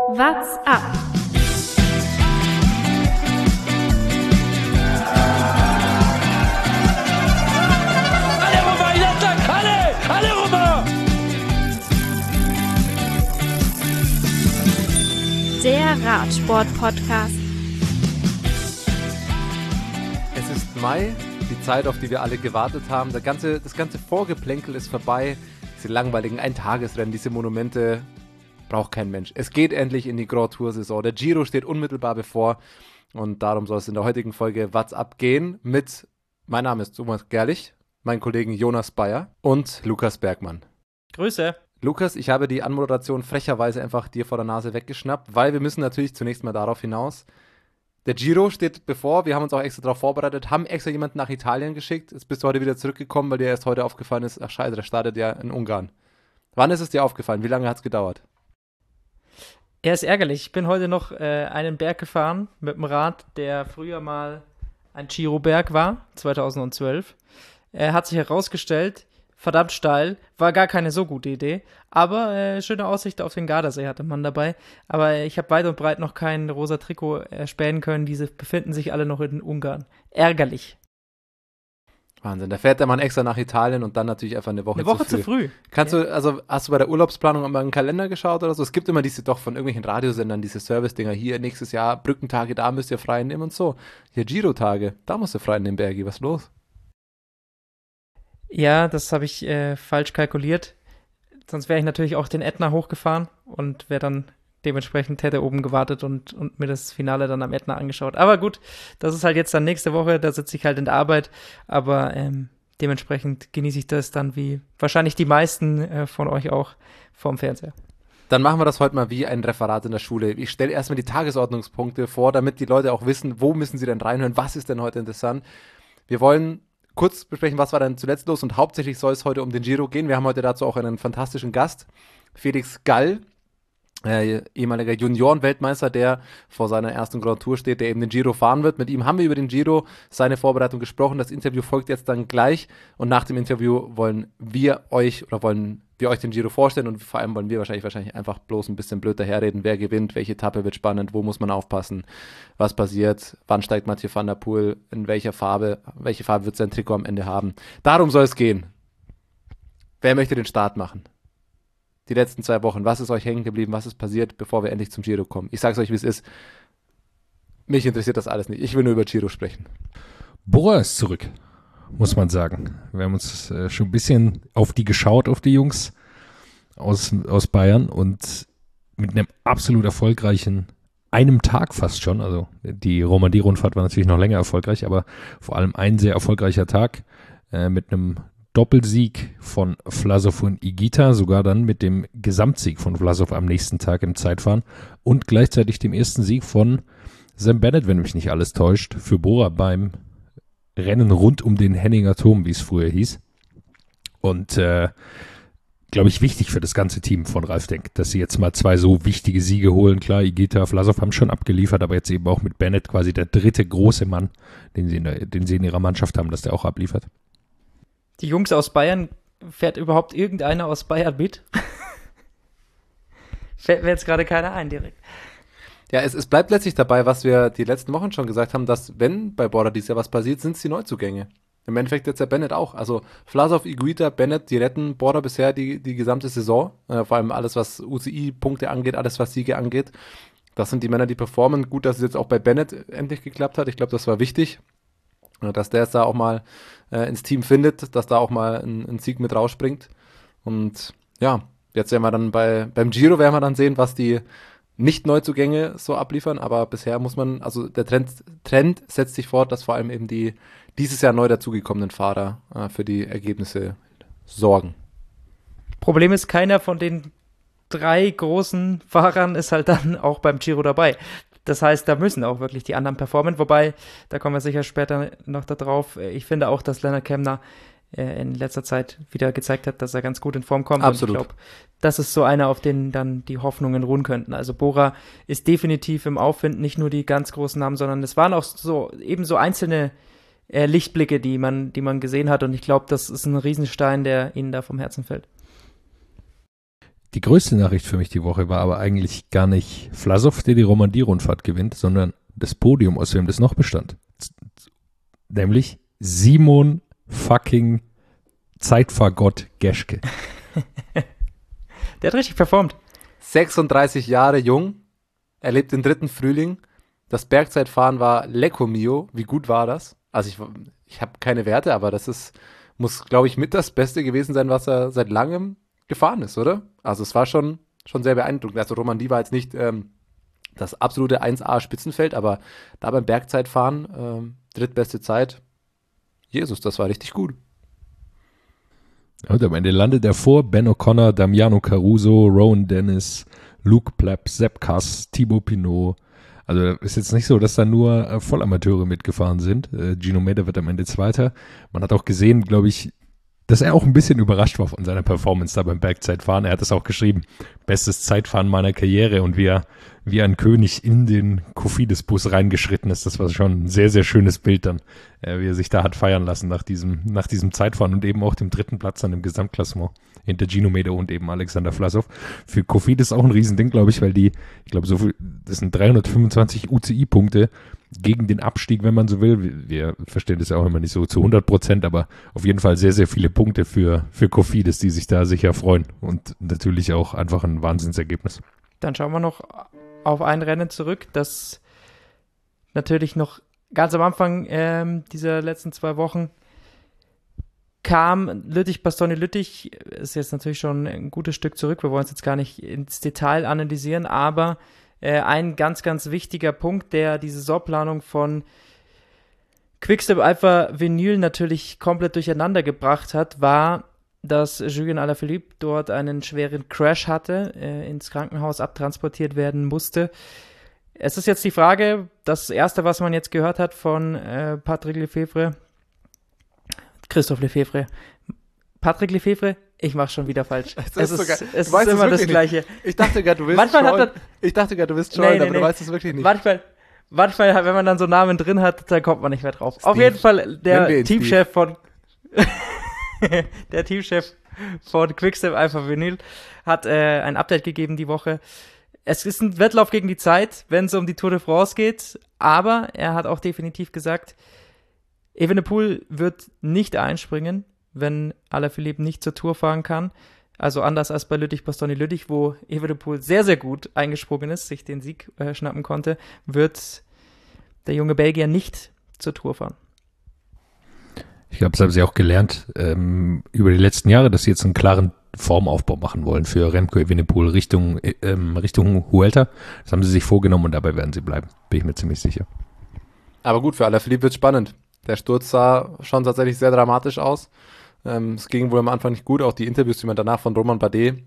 What's up? Alle rüber, in Attack! Alle rüber! Der Radsport-Podcast. Es ist Mai, die Zeit, auf die wir alle gewartet haben. Das ganze Vorgeplänkel ist vorbei. Diese langweiligen Eintagesrennen, diese Monumente, braucht kein Mensch. Es geht endlich in die Grand Tour-Saison. Der Giro steht unmittelbar bevor und darum soll es in der heutigen Folge What's Up gehen mit, mein Name ist Thomas Gerlich, meinen Kollegen Jonas Bayer und Lukas Bergmann. Grüße. Lukas, ich habe die Anmoderation frecherweise einfach dir vor der Nase weggeschnappt, weil wir müssen natürlich zunächst mal darauf hinaus. Der Giro steht bevor, wir haben uns auch extra darauf vorbereitet, haben extra jemanden nach Italien geschickt. Jetzt bist du heute wieder zurückgekommen, weil dir erst heute aufgefallen ist, ach scheiße, der startet ja in Ungarn. Wann ist es dir aufgefallen? Wie lange hat es gedauert? Er ist ärgerlich. Ich bin heute noch einen Berg gefahren mit dem Rad, der früher mal ein Giro-Berg war, 2012. Er hat sich herausgestellt, verdammt steil, war gar keine so gute Idee, aber schöne Aussicht auf den Gardasee hatte man dabei. Aber ich habe weit und breit noch kein rosa Trikot erspähen können. Diese befinden sich alle noch in Ungarn. Ärgerlich. Wahnsinn, da fährt der Mann extra nach Italien und dann natürlich einfach eine Woche zu früh. Hast du bei der Urlaubsplanung mal einen Kalender geschaut oder so? Es gibt immer diese doch von irgendwelchen Radiosendern, diese Service-Dinger, hier nächstes Jahr, Brückentage, da müsst ihr frei nehmen und so. Hier Giro-Tage, da musst du frei nehmen, Bergi, was ist los? Ja, das habe ich falsch kalkuliert. Sonst wäre ich natürlich auch den Ätna hochgefahren und wäre dann dementsprechend hätte oben gewartet und mir das Finale dann am Ätna angeschaut. Aber gut, das ist halt jetzt dann nächste Woche, da sitze ich halt in der Arbeit, aber dementsprechend genieße ich das dann wie wahrscheinlich die meisten von euch auch vorm Fernseher. Dann machen wir das heute mal wie ein Referat in der Schule. Ich stelle erstmal die Tagesordnungspunkte vor, damit die Leute auch wissen, wo müssen sie denn reinhören, was ist denn heute interessant. Wir wollen kurz besprechen, was war denn zuletzt los und hauptsächlich soll es heute um den Giro gehen. Wir haben heute dazu auch einen fantastischen Gast, Felix Gall, ehemaliger Junioren-Weltmeister, der vor seiner ersten Grand Tour steht, der eben den Giro fahren wird. Mit ihm haben wir über den Giro, seine Vorbereitung gesprochen. Das Interview folgt jetzt dann gleich und nach dem Interview wollen wir euch den Giro vorstellen und vor allem wollen wir wahrscheinlich einfach bloß ein bisschen blöd daherreden, wer gewinnt, welche Etappe wird spannend, wo muss man aufpassen, was passiert, wann steigt Mathieu van der Poel, in welche Farbe wird sein Trikot am Ende haben. Darum soll es gehen. Wer möchte den Start machen? Die letzten 2 Wochen, was ist euch hängen geblieben, was ist passiert, bevor wir endlich zum Giro kommen? Ich sag's euch, wie es ist. Mich interessiert das alles nicht. Ich will nur über Giro sprechen. Bora ist zurück, muss man sagen. Wir haben uns schon ein bisschen auf die geschaut, auf die Jungs aus Bayern und mit einem absolut erfolgreichen, einem Tag fast schon, also die Romandie-Rundfahrt war natürlich noch länger erfolgreich, aber vor allem ein sehr erfolgreicher Tag mit einem Doppelsieg von Vlasov und Higuita, sogar dann mit dem Gesamtsieg von Vlasov am nächsten Tag im Zeitfahren und gleichzeitig dem ersten Sieg von Sam Bennett, wenn mich nicht alles täuscht, für Bora beim Rennen rund um den Henninger Turm, wie es früher hieß. Und glaube ich, wichtig für das ganze Team von Ralf Denk, dass sie jetzt mal 2 so wichtige Siege holen. Klar, Higuita, Vlasov haben schon abgeliefert, aber jetzt eben auch mit Bennett quasi der dritte große Mann, den sie in ihrer Mannschaft haben, dass der auch abliefert. Die Jungs aus Bayern, fährt überhaupt irgendeiner aus Bayern mit? Fällt mir jetzt gerade keiner ein direkt. Ja, es bleibt letztlich dabei, was wir die letzten Wochen schon gesagt haben, dass wenn bei Bora dieses Jahr was passiert, sind es die Neuzugänge. Im Endeffekt jetzt der Bennett auch. Also Vlasov, Higuita, Bennett, die retten Bora bisher die gesamte Saison. Vor allem alles, was UCI-Punkte angeht, alles, was Siege angeht. Das sind die Männer, die performen. Gut, dass es jetzt auch bei Bennett endlich geklappt hat. Ich glaube, das war wichtig, dass der jetzt da auch mal ins Team findet, dass da auch mal ein Sieg mit rausspringt. Und ja, jetzt werden wir dann beim Giro werden wir dann sehen, was die Nicht-Neuzugänge so abliefern, aber bisher muss man, also der Trend setzt sich fort, dass vor allem eben die dieses Jahr neu dazugekommenen Fahrer für die Ergebnisse sorgen. Problem ist, keiner von den 3 großen Fahrern ist halt dann auch beim Giro dabei. Das heißt, da müssen auch wirklich die anderen performen, wobei, da kommen wir sicher später noch da drauf, ich finde auch, dass Lennart Kämna in letzter Zeit wieder gezeigt hat, dass er ganz gut in Form kommt. Absolut. Und ich glaube, das ist so einer, auf den dann die Hoffnungen ruhen könnten. Also Bora ist definitiv im Aufwind, nicht nur die ganz großen Namen, sondern es waren auch so einzelne Lichtblicke, die man gesehen hat und ich glaube, das ist ein Riesenstein, der ihnen da vom Herzen fällt. Die größte Nachricht für mich die Woche war aber eigentlich gar nicht Vlasov, der die Romandie-Rundfahrt gewinnt, sondern das Podium, aus dem das noch bestand. Nämlich Simon fucking Zeitfahrgott Geschke. Der hat richtig performt. 36 Jahre jung, er lebt im 3. Frühling. Das Bergzeitfahren war Lecco Mio. Wie gut war das? Also ich habe keine Werte, aber muss, glaube ich, mit das Beste gewesen sein, was er seit langem gefahren ist, oder? Also es war schon sehr beeindruckend. Also Romandie war jetzt nicht das absolute 1A-Spitzenfeld, aber da beim Bergzeitfahren, drittbeste Zeit, Jesus, das war richtig gut. Und am Ende landet er vor Ben O'Connor, Damiano Caruso, Rowan Dennis, Luke Plapp, Sepp Kuss, Thibaut Pinot. Also ist jetzt nicht so, dass da nur Vollamateure mitgefahren sind. Gino Mäder wird am Ende Zweiter. Man hat auch gesehen, glaube ich, dass er auch ein bisschen überrascht war von seiner Performance da beim Bergzeitfahren. Er hat es auch geschrieben, bestes Zeitfahren meiner Karriere, und wie er wie ein König in den Cofidis-Bus reingeschritten ist. Das war schon ein sehr, sehr schönes Bild dann, wie er sich da hat feiern lassen nach diesem Zeitfahren und eben auch dem 3. Platz dann im Gesamtklassement hinter Gino Mäder und eben Alexander Vlasov. Für Cofidis auch ein Riesending, glaube ich, weil das sind 325 UCI-Punkte gegen den Abstieg, wenn man so will. Wir verstehen das ja auch immer nicht so zu 100%, aber auf jeden Fall sehr, sehr viele Punkte für Cofidis, die sich da sicher freuen, und natürlich auch einfach ein Wahnsinnsergebnis. Dann schauen wir noch auf ein Rennen zurück, das natürlich noch ganz am Anfang dieser letzten 2 Wochen kam. Lüttich-Bastogne-Lüttich ist jetzt natürlich schon ein gutes Stück zurück. Wir wollen es jetzt gar nicht ins Detail analysieren, aber ein ganz, ganz wichtiger Punkt, der die Saisonplanung von Quickstep Alpha Vinyl natürlich komplett durcheinander gebracht hat, war, dass Julien Alaphilippe dort einen schweren Crash hatte, ins Krankenhaus abtransportiert werden musste. Es ist jetzt die Frage, das Erste, was man jetzt gehört hat von Christophe Lefevre. Patrick Lefevre? Ich mach's schon wieder falsch. Es ist immer das Gleiche. Ich dachte gerade, du willst scheuen, aber du weißt es wirklich nicht. Manchmal, wenn man dann so Namen drin hat, dann kommt man nicht mehr drauf. Steve. Auf jeden Fall der Teamchef von Quickstep Alpha Vinyl hat ein Update gegeben die Woche. Es ist ein Wettlauf gegen die Zeit, wenn es um die Tour de France geht, aber er hat auch definitiv gesagt, Evenepoel wird nicht einspringen, wenn Alaphilippe nicht zur Tour fahren kann. Also anders als bei Lüttich-Bastogne-Lüttich, wo Evenepoel sehr, sehr gut eingesprungen ist, sich den Sieg schnappen konnte, wird der junge Belgier nicht zur Tour fahren. Ich glaube, das haben sie auch gelernt über die letzten Jahre, dass sie jetzt einen klaren Formaufbau machen wollen für Remco Evenepoel Richtung Vuelta. Das haben sie sich vorgenommen und dabei werden sie bleiben, bin ich mir ziemlich sicher. Aber gut, für Alaphilippe wird es spannend. Der Sturz sah schon tatsächlich sehr dramatisch aus. Es ging wohl am Anfang nicht gut. Auch die Interviews, die man danach von Romain Bardet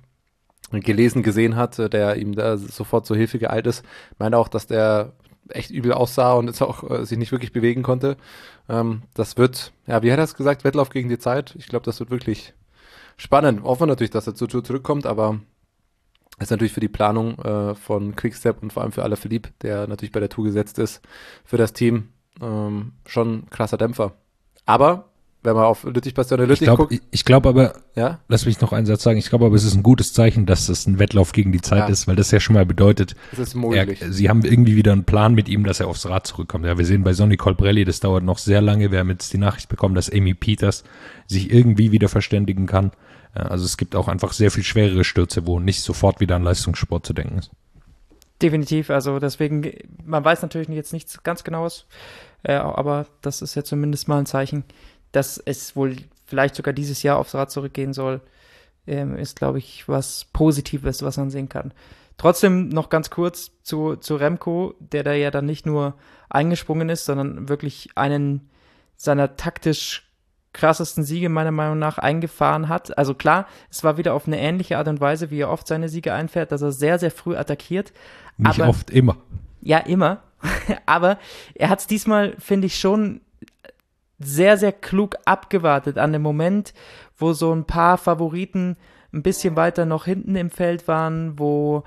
gesehen hat, der ihm da sofort zur Hilfe geeilt ist, meinte auch, dass der echt übel aussah und jetzt auch sich nicht wirklich bewegen konnte. Das wird, ja, wie hat er es gesagt, Wettlauf gegen die Zeit. Ich glaube, das wird wirklich spannend. Hoffen wir natürlich, dass er zur Tour zurückkommt, aber ist natürlich für die Planung von Quickstep und vor allem für Alaphilippe, der natürlich bei der Tour gesetzt ist, für das Team schon ein krasser Dämpfer. Aber wenn man auf Lüttich-Bastogne-Lüttich guckt. Ich glaube aber, ja? Lass mich noch einen Satz sagen, ich glaube aber, es ist ein gutes Zeichen, dass es ein Wettlauf gegen die Zeit ist, weil das ja schon mal bedeutet, sie haben irgendwie wieder einen Plan mit ihm, dass er aufs Rad zurückkommt. Ja, wir sehen bei Sonny Colbrelli, das dauert noch sehr lange. Wir haben jetzt die Nachricht bekommen, dass Amy Peters sich irgendwie wieder verständigen kann. Also es gibt auch einfach sehr viel schwerere Stürze, wo nicht sofort wieder an Leistungssport zu denken ist. Definitiv, also deswegen, man weiß natürlich jetzt nichts ganz Genaues, aber das ist ja zumindest mal ein Zeichen, dass es wohl vielleicht sogar dieses Jahr aufs Rad zurückgehen soll, ist, glaube ich, was Positives, was man sehen kann. Trotzdem noch ganz kurz zu Remco, der da ja dann nicht nur eingesprungen ist, sondern wirklich einen seiner taktisch krassesten Siege meiner Meinung nach eingefahren hat. Also klar, es war wieder auf eine ähnliche Art und Weise, wie er oft seine Siege einfährt, dass er sehr, sehr früh attackiert. Nicht oft, immer. Ja, immer. Aber er hat es diesmal, finde ich, schon sehr, sehr klug abgewartet an dem Moment, wo so ein paar Favoriten ein bisschen weiter noch hinten im Feld waren, wo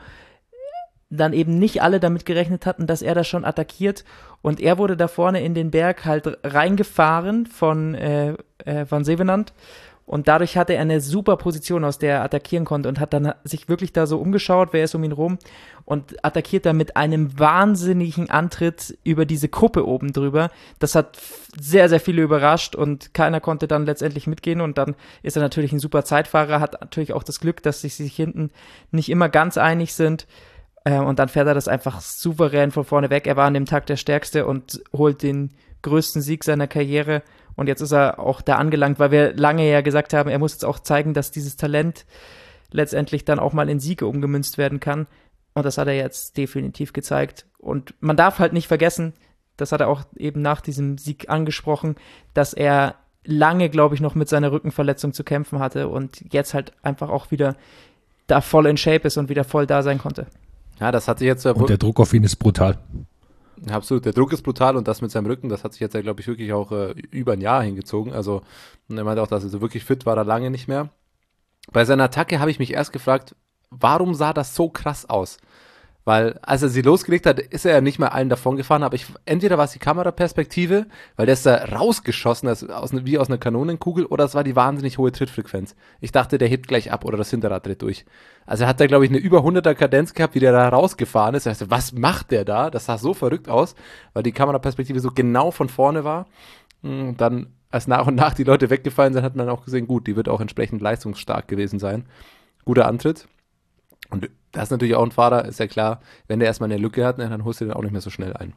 dann eben nicht alle damit gerechnet hatten, dass er da schon attackiert, und er wurde da vorne in den Berg halt reingefahren von Van Zevenand Und dadurch hatte er eine super Position, aus der er attackieren konnte und hat dann sich wirklich da so umgeschaut, wer ist um ihn rum und attackiert dann mit einem wahnsinnigen Antritt über diese Kuppe oben drüber. Das hat sehr, sehr viele überrascht und keiner konnte dann letztendlich mitgehen und dann ist er natürlich ein super Zeitfahrer, hat natürlich auch das Glück, dass sich hinten nicht immer ganz einig sind und dann fährt er das einfach souverän von vorne weg. Er war an dem Tag der Stärkste und holt den größten Sieg seiner Karriere. Und jetzt ist er auch da angelangt, weil wir lange ja gesagt haben, er muss jetzt auch zeigen, dass dieses Talent letztendlich dann auch mal in Siege umgemünzt werden kann. Und das hat er jetzt definitiv gezeigt. Und man darf halt nicht vergessen, das hat er auch eben nach diesem Sieg angesprochen, dass er lange, glaube ich, noch mit seiner Rückenverletzung zu kämpfen hatte und jetzt halt einfach auch wieder da voll in Shape ist und wieder voll da sein konnte. Ja, das hat sich jetzt... Und der Druck auf ihn ist brutal. Absolut, der Druck ist brutal und das mit seinem Rücken, das hat sich jetzt ja, glaube ich, wirklich auch über ein Jahr hingezogen. Also, und er meinte auch, dass er so wirklich fit war, da lange nicht mehr. Bei seiner Attacke habe ich mich erst gefragt, warum sah das so krass aus? Weil, als er sie losgelegt hat, ist er ja nicht mal allen davon gefahren, aber entweder war es die Kameraperspektive, weil der ist da rausgeschossen, wie aus einer Kanonenkugel, oder es war die wahnsinnig hohe Trittfrequenz. Ich dachte, der hebt gleich ab oder das Hinterrad dreht durch. Also er hat da, glaube ich, eine über 100er Kadenz gehabt, wie der da rausgefahren ist. Ich dachte, was macht der da? Das sah so verrückt aus, weil die Kameraperspektive so genau von vorne war. Und dann, als nach und nach die Leute weggefallen sind, hat man auch gesehen, gut, die wird auch entsprechend leistungsstark gewesen sein. Guter Antritt. Und das ist natürlich auch ein Fahrer, ist ja klar, wenn der erstmal eine Lücke hat, dann holst du den auch nicht mehr so schnell ein.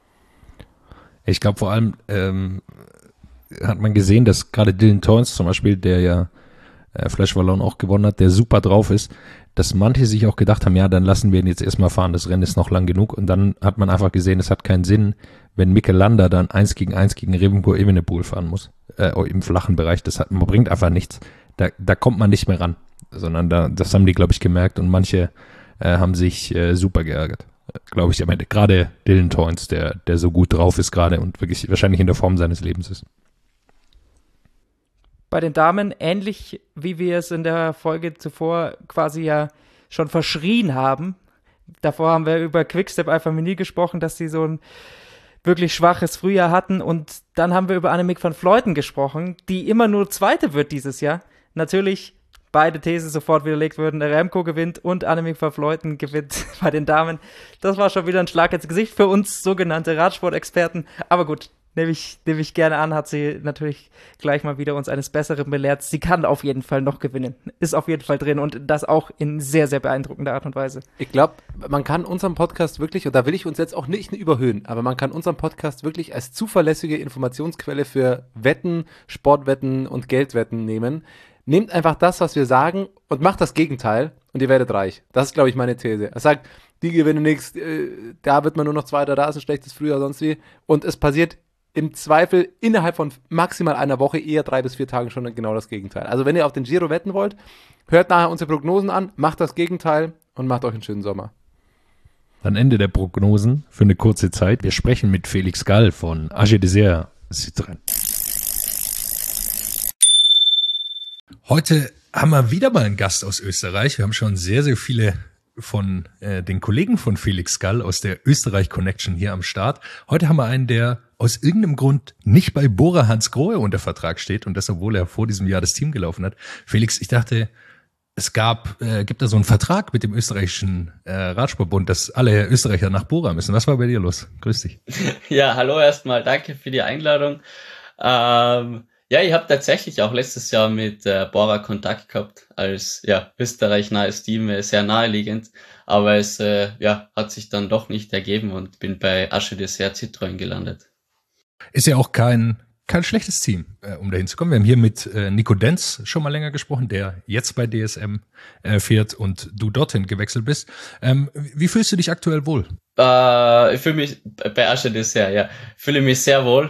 Ich glaube vor allem hat man gesehen, dass gerade Dylan Teuns zum Beispiel, der ja Flash Wallon auch gewonnen hat, der super drauf ist, dass manche sich auch gedacht haben, ja, dann lassen wir ihn jetzt erstmal fahren, das Rennen ist noch lang genug und dann hat man einfach gesehen, es hat keinen Sinn, wenn Mikel Landa dann 1 gegen Remco Evenepoel fahren muss, im flachen Bereich, man bringt einfach nichts, da kommt man nicht mehr ran, sondern das haben die, glaube ich, gemerkt und manche haben sich super geärgert, glaube ich, aber gerade Dylan Teuns, der so gut drauf ist gerade und wirklich wahrscheinlich in der Form seines Lebens ist. Bei den Damen ähnlich, wie wir es in der Folge zuvor quasi ja schon verschrien haben. Davor haben wir über Quickstep Alpha Mini gesprochen, dass sie so ein wirklich schwaches Frühjahr hatten und dann haben wir über Annemiek van Vleuten gesprochen, die immer nur Zweite wird dieses Jahr. Natürlich beide Thesen sofort widerlegt würden, der Remco gewinnt und Annemiek van Vleuten gewinnt bei den Damen. Das war schon wieder ein Schlag ins Gesicht für uns sogenannte Radsportexperten, aber gut. Nehme ich gerne an, hat sie natürlich gleich mal wieder uns eines Besseren belehrt. Sie kann auf jeden Fall noch gewinnen. Ist auf jeden Fall drin und das auch in sehr, sehr beeindruckender Art und Weise. Ich glaube, man kann unseren Podcast wirklich, und da will ich uns jetzt auch nicht überhöhen, aber man kann unseren Podcast wirklich als zuverlässige Informationsquelle für Wetten, Sportwetten und Geldwetten nehmen. Nehmt einfach das, was wir sagen und macht das Gegenteil und ihr werdet reich. Das ist, glaube ich, meine These. Er sagt, die gewinnen nichts, da wird man nur noch Zweiter, da ist ein schlechtes Frühjahr, sonst wie. Und es passiert im Zweifel innerhalb von maximal einer Woche, eher 3 bis 4 Tagen schon genau das Gegenteil. Also wenn ihr auf den Giro wetten wollt, hört nachher unsere Prognosen an, macht das Gegenteil und macht euch einen schönen Sommer. Dann Ende der Prognosen für eine kurze Zeit. Wir sprechen mit Felix Gall von AG Dessert Citroën. Heute haben wir wieder mal einen Gast aus Österreich. Wir haben schon sehr, sehr viele von den Kollegen von Felix Gall aus der Österreich Connection hier am Start. Heute haben wir einen, der aus irgendeinem Grund nicht bei Bora Hansgrohe unter Vertrag steht und das, obwohl er vor diesem Jahr das Team gelaufen hat. Felix, ich dachte, es gibt da so einen Vertrag mit dem österreichischen Radsportbund, dass alle Österreicher nach Bora müssen. Was war bei dir los? Grüß dich. Ja, hallo erstmal, danke für die Einladung. Ja, ich habe tatsächlich auch letztes Jahr mit Bora Kontakt gehabt, als österreichnahes Team, sehr naheliegend, aber es hat sich dann doch nicht ergeben und bin bei AG Dessert Citroën gelandet. Ist ja auch kein schlechtes Team, um dahin zu kommen. Wir haben hier mit Nico Denz schon mal länger gesprochen, der jetzt bei DSM fährt und du dorthin gewechselt bist. Wie fühlst du dich aktuell wohl? Ich fühle mich bei AG Dessert, fühle mich sehr wohl.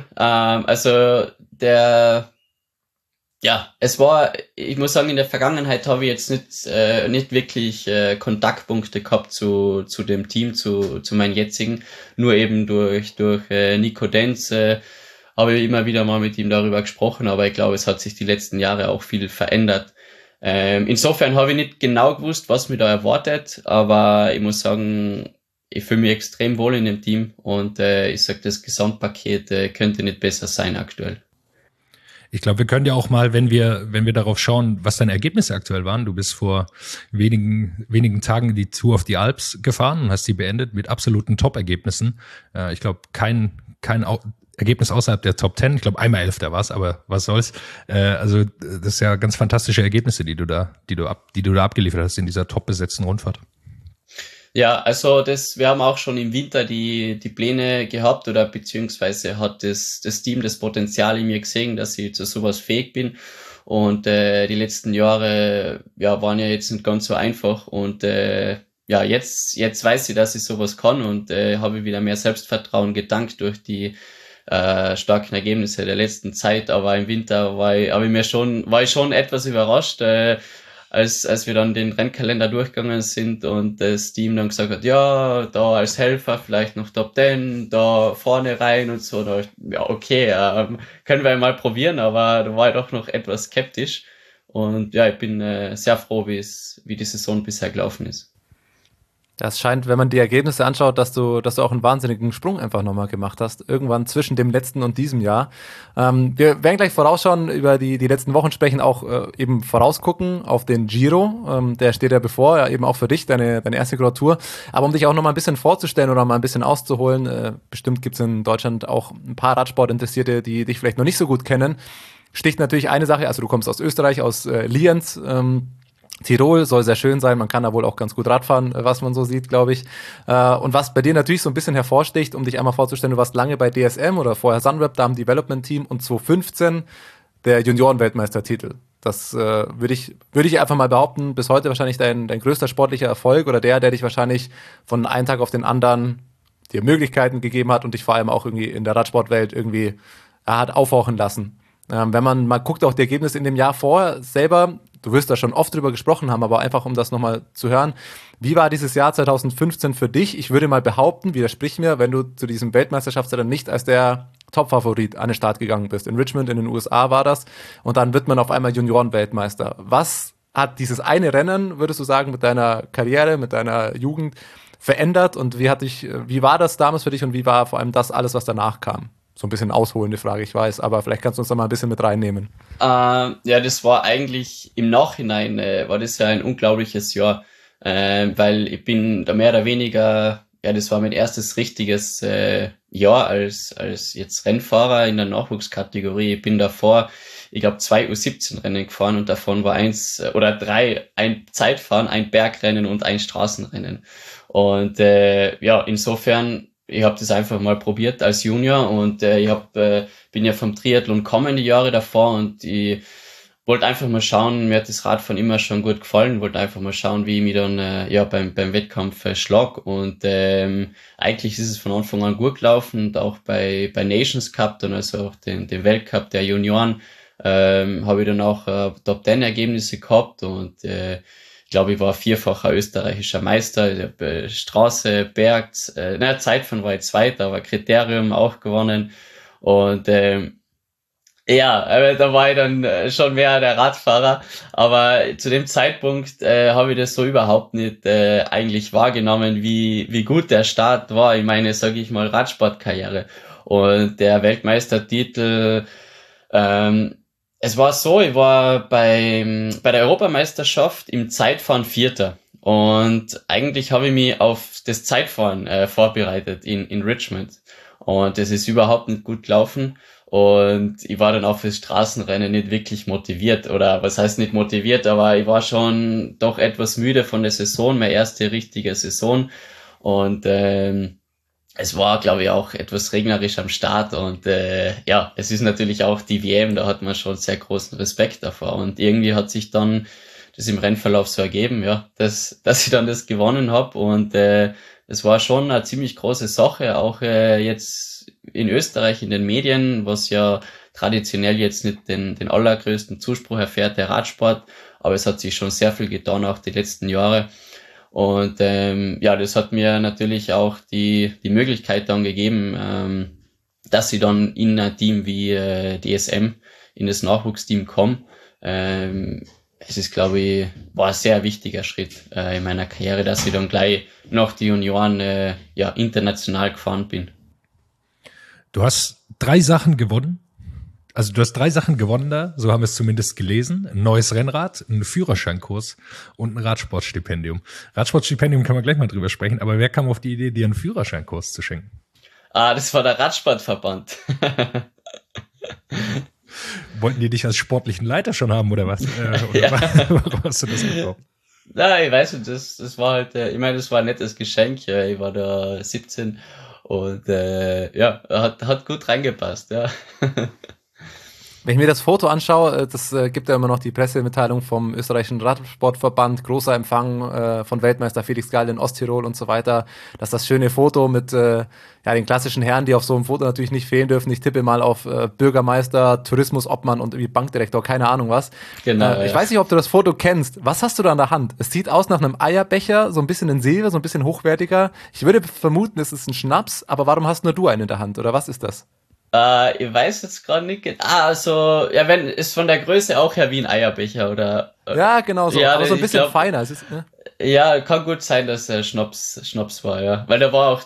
Ich muss sagen, in der Vergangenheit habe ich jetzt nicht wirklich Kontaktpunkte gehabt zu dem Team, zu meinen jetzigen, nur eben durch Nico Denz habe ich immer wieder mal mit ihm darüber gesprochen, aber ich glaube, es hat sich die letzten Jahre auch viel verändert. Insofern habe ich nicht genau gewusst, was mir da erwartet, aber ich muss sagen, ich fühle mich extrem wohl in dem Team und ich sage, das Gesamtpaket könnte nicht besser sein aktuell. Ich glaube, wir können ja auch mal, wenn wir darauf schauen, was deine Ergebnisse aktuell waren. Du bist vor wenigen Tagen die Tour of the Alps gefahren und hast die beendet mit absoluten Top-Ergebnissen. Ich glaube, kein Ergebnis außerhalb der Top 10. Ich glaube, einmal 11. war es, aber was soll's. Also das ist ja ganz fantastische Ergebnisse, die du da abgeliefert hast in dieser top besetzten Rundfahrt. Ja, also wir haben auch schon im Winter die Pläne gehabt oder beziehungsweise hat das Team das Potenzial in mir gesehen, dass ich zu sowas fähig bin. Und die letzten Jahre waren ja jetzt nicht ganz so einfach und jetzt weiß ich, dass ich sowas kann und habe wieder mehr Selbstvertrauen getankt durch die starken Ergebnisse der letzten Zeit. Aber im Winter war ich schon etwas überrascht. Als wir dann den Rennkalender durchgegangen sind und das Team dann gesagt hat, ja, da als Helfer vielleicht noch Top 10, da vorne rein und so, da, ja, okay, können wir mal probieren, aber da war ich doch noch etwas skeptisch und ja, ich bin sehr froh, wie die Saison bisher gelaufen ist. Das scheint, wenn man die Ergebnisse anschaut, dass du auch einen wahnsinnigen Sprung einfach nochmal gemacht hast. Irgendwann zwischen dem letzten und diesem Jahr. Wir werden gleich vorausschauen, über die letzten Wochen sprechen, auch eben vorausgucken auf den Giro. Der steht ja bevor, ja, eben auch für dich, deine erste Grand Tour. Aber um dich auch nochmal ein bisschen vorzustellen oder mal ein bisschen auszuholen, bestimmt gibt's in Deutschland auch ein paar Radsportinteressierte, die dich vielleicht noch nicht so gut kennen. Sticht natürlich eine Sache, also du kommst aus Österreich, aus Lienz, Tirol, soll sehr schön sein, man kann da wohl auch ganz gut Radfahren, was man so sieht, glaube ich. Und was bei dir natürlich so ein bisschen hervorsticht, um dich einmal vorzustellen, du warst lange bei DSM oder vorher Sunweb, da im Development Team und 2015 der Junioren-Weltmeistertitel. Das würde ich einfach mal behaupten, bis heute wahrscheinlich dein größter sportlicher Erfolg oder der dich wahrscheinlich von einem Tag auf den anderen dir Möglichkeiten gegeben hat und dich vor allem auch irgendwie in der Radsportwelt irgendwie hat aufhorchen lassen. Wenn man mal guckt, auch die Ergebnisse in dem Jahr vorher selber, du wirst da schon oft drüber gesprochen haben, aber einfach um das nochmal zu hören, wie war dieses Jahr 2015 für dich? Ich würde mal behaupten, widersprich mir, wenn du zu diesem Weltmeisterschaftsrennen nicht als der Top-Favorit an den Start gegangen bist. In Richmond in den USA war das und dann wird man auf einmal Junioren-Weltmeister. Was hat dieses eine Rennen, würdest du sagen, mit deiner Karriere, mit deiner Jugend verändert und wie war das damals für dich und wie war vor allem das alles, was danach kam? So ein bisschen ausholende Frage, ich weiß, aber vielleicht kannst du uns da mal ein bisschen mit reinnehmen. Ja, das war eigentlich im Nachhinein, war das ja ein unglaubliches Jahr, weil ich bin da mehr oder weniger, ja, das war mein erstes richtiges Jahr als jetzt Rennfahrer in der Nachwuchskategorie. Ich bin davor, ich glaube, 2 U17-Rennen gefahren und davon war 3, ein Zeitfahren, ein Bergrennen und ein Straßenrennen. Und insofern, ich habe das einfach mal probiert als Junior und bin ja vom Triathlon kommende Jahre davor und ich wollte einfach mal schauen, mir hat das Radfahren immer schon gut gefallen, wollte einfach mal schauen, wie ich mich dann beim Wettkampf schlag und eigentlich ist es von Anfang an gut gelaufen und auch bei Nations Cup, dann also auch den Weltcup der Junioren, habe ich dann auch Top 10 Ergebnisse gehabt und ich glaube, ich war 4-facher österreichischer Meister, Straße, Berg, Zeitfahren war ich Zweiter, aber Kriterium auch gewonnen. Und da war ich dann schon mehr der Radfahrer. Aber zu dem Zeitpunkt habe ich das so überhaupt nicht eigentlich wahrgenommen, wie gut der Start war in meine, sage ich mal, Radsportkarriere. Und der Weltmeistertitel, es war so, ich war bei der Europameisterschaft im Zeitfahren Vierter und eigentlich habe ich mich auf das Zeitfahren vorbereitet in Richmond und das ist überhaupt nicht gut gelaufen und ich war dann auch fürs Straßenrennen nicht wirklich motiviert oder was heißt nicht motiviert, aber ich war schon doch etwas müde von der Saison, meine erste richtige Saison und es war, glaube ich, auch etwas regnerisch am Start und es ist natürlich auch die WM, da hat man schon sehr großen Respekt davor und irgendwie hat sich dann das im Rennverlauf so ergeben, ja, dass ich dann das gewonnen habe und es war schon eine ziemlich große Sache, auch jetzt in Österreich in den Medien, was ja traditionell jetzt nicht den allergrößten Zuspruch erfährt, der Radsport, aber es hat sich schon sehr viel getan, auch die letzten Jahre. Und das hat mir natürlich auch die Möglichkeit dann gegeben, dass ich dann in ein Team wie DSM, in das Nachwuchsteam komme. Es ist, glaube ich, war ein sehr wichtiger Schritt in meiner Karriere, dass ich dann gleich nach die Junioren international gefahren bin. Du hast 3 Sachen gewonnen, Also du hast 3 Sachen gewonnen da, so haben wir es zumindest gelesen. Ein neues Rennrad, einen Führerscheinkurs und ein Radsportstipendium. Radsportstipendium kann man gleich mal drüber sprechen, aber wer kam auf die Idee, dir einen Führerscheinkurs zu schenken? Das war der Radsportverband. Wollten die dich als sportlichen Leiter schon haben, oder was? Oder Ja. warum hast du das gekauft? Na, ich weiß nicht, das war halt, ich meine, das war ein nettes Geschenk, ja, ich war da 17 und ja, hat gut reingepasst, ja. Wenn ich mir das Foto anschaue, das gibt ja immer noch die Pressemitteilung vom österreichischen Radsportverband, großer Empfang von Weltmeister Felix Gall in Osttirol und so weiter. Das ist das schöne Foto mit den klassischen Herren, die auf so einem Foto natürlich nicht fehlen dürfen. Ich tippe mal auf Bürgermeister, Tourismusobmann und irgendwie Bankdirektor, keine Ahnung was. Genau. Ich weiß nicht, ob du das Foto kennst. Was hast du da in der Hand? Es sieht aus nach einem Eierbecher, so ein bisschen in Silber, so ein bisschen hochwertiger. Ich würde vermuten, es ist ein Schnaps, aber warum hast nur du einen in der Hand, oder was ist das? Ich weiß jetzt gerade nicht. Also, ja, wenn, ist von der Größe auch her wie ein Eierbecher, oder? Ja, genau so, Ja, aber so ein ich bisschen glaub- feiner. Es ist, ne? Ja, kann gut sein, dass er Schnaps war, ja. Weil da war auch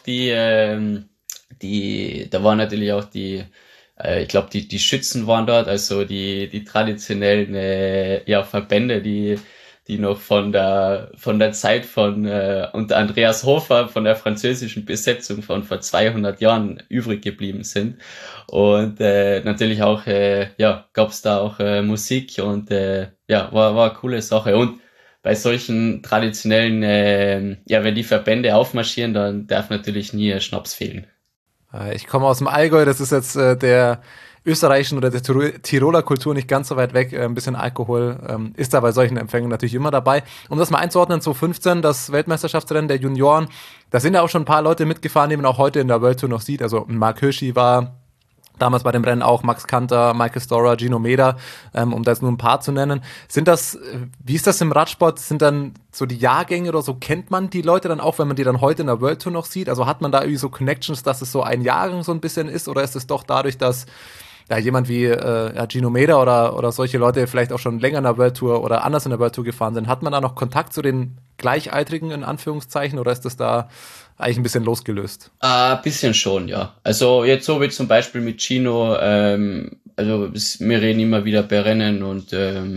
da waren natürlich auch ich glaube, die Schützen waren dort, also die traditionellen, Verbände, die noch von der Zeit von unter Andreas Hofer von der französischen Besetzung von vor 200 Jahren übrig geblieben sind. Und natürlich auch gab's da auch Musik und war eine coole Sache. Und bei solchen traditionellen, wenn die Verbände aufmarschieren, dann darf natürlich nie Schnaps fehlen. Ich komme aus dem Allgäu, das ist jetzt der österreichischen oder der Tiroler Kultur nicht ganz so weit weg. Ein bisschen Alkohol ist da bei solchen Empfängen natürlich immer dabei. Um das mal einzuordnen, 2015, das Weltmeisterschaftsrennen der Junioren, da sind ja auch schon ein paar Leute mitgefahren, die man auch heute in der World Tour noch sieht. Also Mark Hirschi war damals bei dem Rennen auch, Max Kanter, Michael Storer, Gino Meder, um da jetzt nur ein paar zu nennen. Wie ist das im Radsport? Sind dann so die Jahrgänge oder so, kennt man die Leute dann auch, wenn man die dann heute in der World Tour noch sieht? Also hat man da irgendwie so Connections, dass es so ein Jahrgang so ein bisschen ist, oder ist es doch dadurch, dass jemand wie Gino Meder oder solche Leute vielleicht auch schon länger in der World Tour oder anders in der World Tour gefahren sind, hat man da noch Kontakt zu den Gleichaltrigen in Anführungszeichen, oder ist das da eigentlich ein bisschen losgelöst? Ein bisschen schon, ja. Also jetzt so wie zum Beispiel mit Gino, wir reden immer wieder bei Rennen und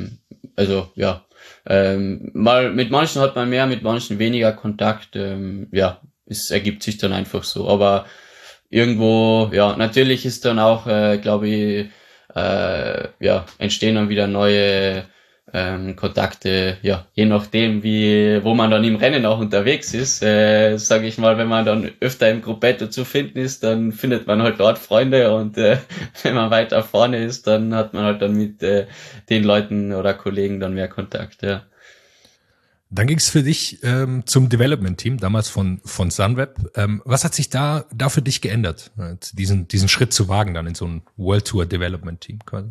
mal mit manchen hat man mehr, mit manchen weniger Kontakt. Es ergibt sich dann einfach so. Aber irgendwo, ja, natürlich ist dann auch, glaube ich, entstehen dann wieder neue Kontakte, ja, je nachdem, wo man dann im Rennen auch unterwegs ist, sage ich mal, wenn man dann öfter im Gruppetto zu finden ist, dann findet man halt dort Freunde und wenn man weiter vorne ist, dann hat man halt dann mit den Leuten oder Kollegen dann mehr Kontakt, ja. Dann ging es für dich zum Development-Team, damals von Sunweb. Was hat sich da für dich geändert, diesen Schritt zu wagen, dann in so ein World Tour Development-Team quasi?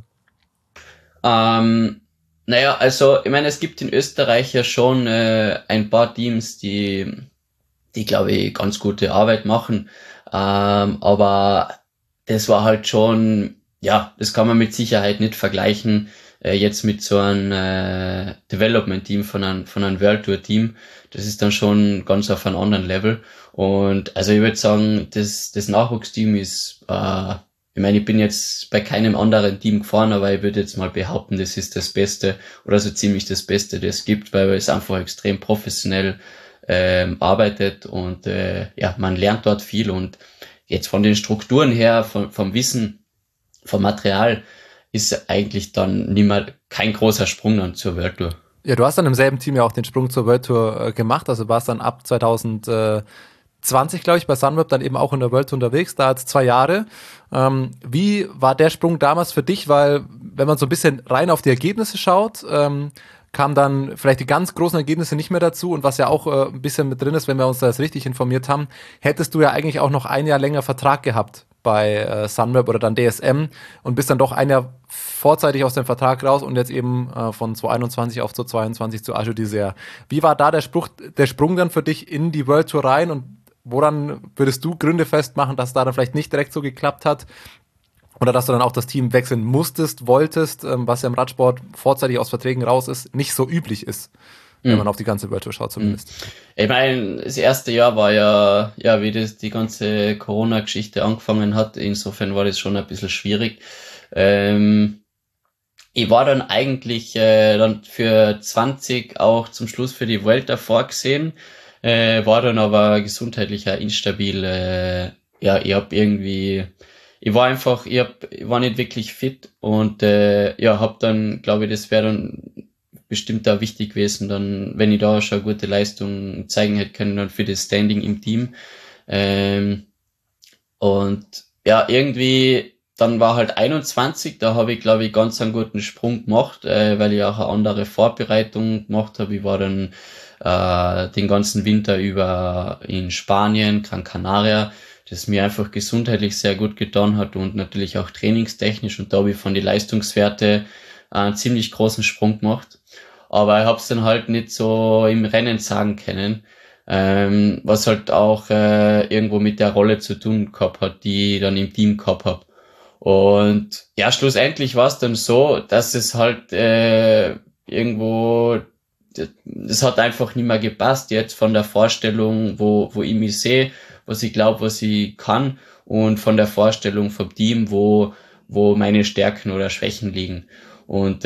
Naja, also ich meine, es gibt in Österreich ja schon ein paar Teams, die glaube ich ganz gute Arbeit machen, aber das war halt schon, ja, das kann man mit Sicherheit nicht vergleichen jetzt mit so einem Development-Team von einem World Tour Team. Das ist dann schon ganz auf einem anderen Level und also ich würde sagen, das Nachwuchsteam ist ich meine, ich bin jetzt bei keinem anderen Team gefahren, aber ich würde jetzt mal behaupten, das ist das Beste oder so ziemlich das Beste, das es gibt, weil es einfach extrem professionell arbeitet und man lernt dort viel und jetzt von den Strukturen her, vom Wissen, vom Material ist eigentlich dann kein großer Sprung dann zur World Tour. Ja, du hast dann im selben Team ja auch den Sprung zur World Tour gemacht, also warst dann ab 2020, glaube ich, bei Sunweb dann eben auch in der World Tour unterwegs, da als 2 Jahre. Wie war der Sprung damals für dich? Weil, wenn man so ein bisschen rein auf die Ergebnisse schaut, kamen dann vielleicht die ganz großen Ergebnisse nicht mehr dazu und was ja auch ein bisschen mit drin ist, wenn wir uns da jetzt richtig informiert haben, hättest du ja eigentlich auch noch 1 Jahr länger Vertrag gehabt bei Sunweb oder dann DSM und bist dann doch 1 Jahr vorzeitig aus dem Vertrag raus und jetzt eben von 2021 auf 2022 zu Agio d'Isère. Wie war da der Sprung dann für dich in die World Tour rein und woran würdest du Gründe festmachen, dass da dann vielleicht nicht direkt so geklappt hat oder dass du dann auch das Team wechseln wolltest, was ja im Radsport vorzeitig aus Verträgen raus ist, nicht so üblich ist, wenn man auf die ganze World Tour schaut zumindest. Ich meine, das erste Jahr war ja wie das die ganze Corona-Geschichte angefangen hat, insofern war das schon ein bisschen schwierig. Ich war dann eigentlich dann für 20 auch zum Schluss für die Vuelta vorgesehen, war dann aber gesundheitlich auch instabil. Ich war nicht wirklich fit und hab dann, glaube ich, das wäre dann bestimmt auch wichtig gewesen, dann, wenn ich da schon eine gute Leistung zeigen hätte können, dann für das Standing im Team. Und ja, irgendwie, dann war halt 21, da habe ich, glaube ich, ganz einen guten Sprung gemacht, weil ich auch eine andere Vorbereitung gemacht habe. Ich war dann den ganzen Winter über in Spanien, Gran Canaria, das mir einfach gesundheitlich sehr gut getan hat und natürlich auch trainingstechnisch, und da habe ich von den Leistungswerte einen ziemlich großen Sprung gemacht. Aber ich habe es dann halt nicht so im Rennen sagen können, was halt auch irgendwo mit der Rolle zu tun gehabt hat, die ich dann im Team gehabt habe. Und ja, schlussendlich war es dann so, dass es halt irgendwo, das hat einfach nicht mehr gepasst jetzt von der Vorstellung, wo ich mich sehe, was ich glaube, was ich kann, und von der Vorstellung vom Team, wo meine Stärken oder Schwächen liegen. Und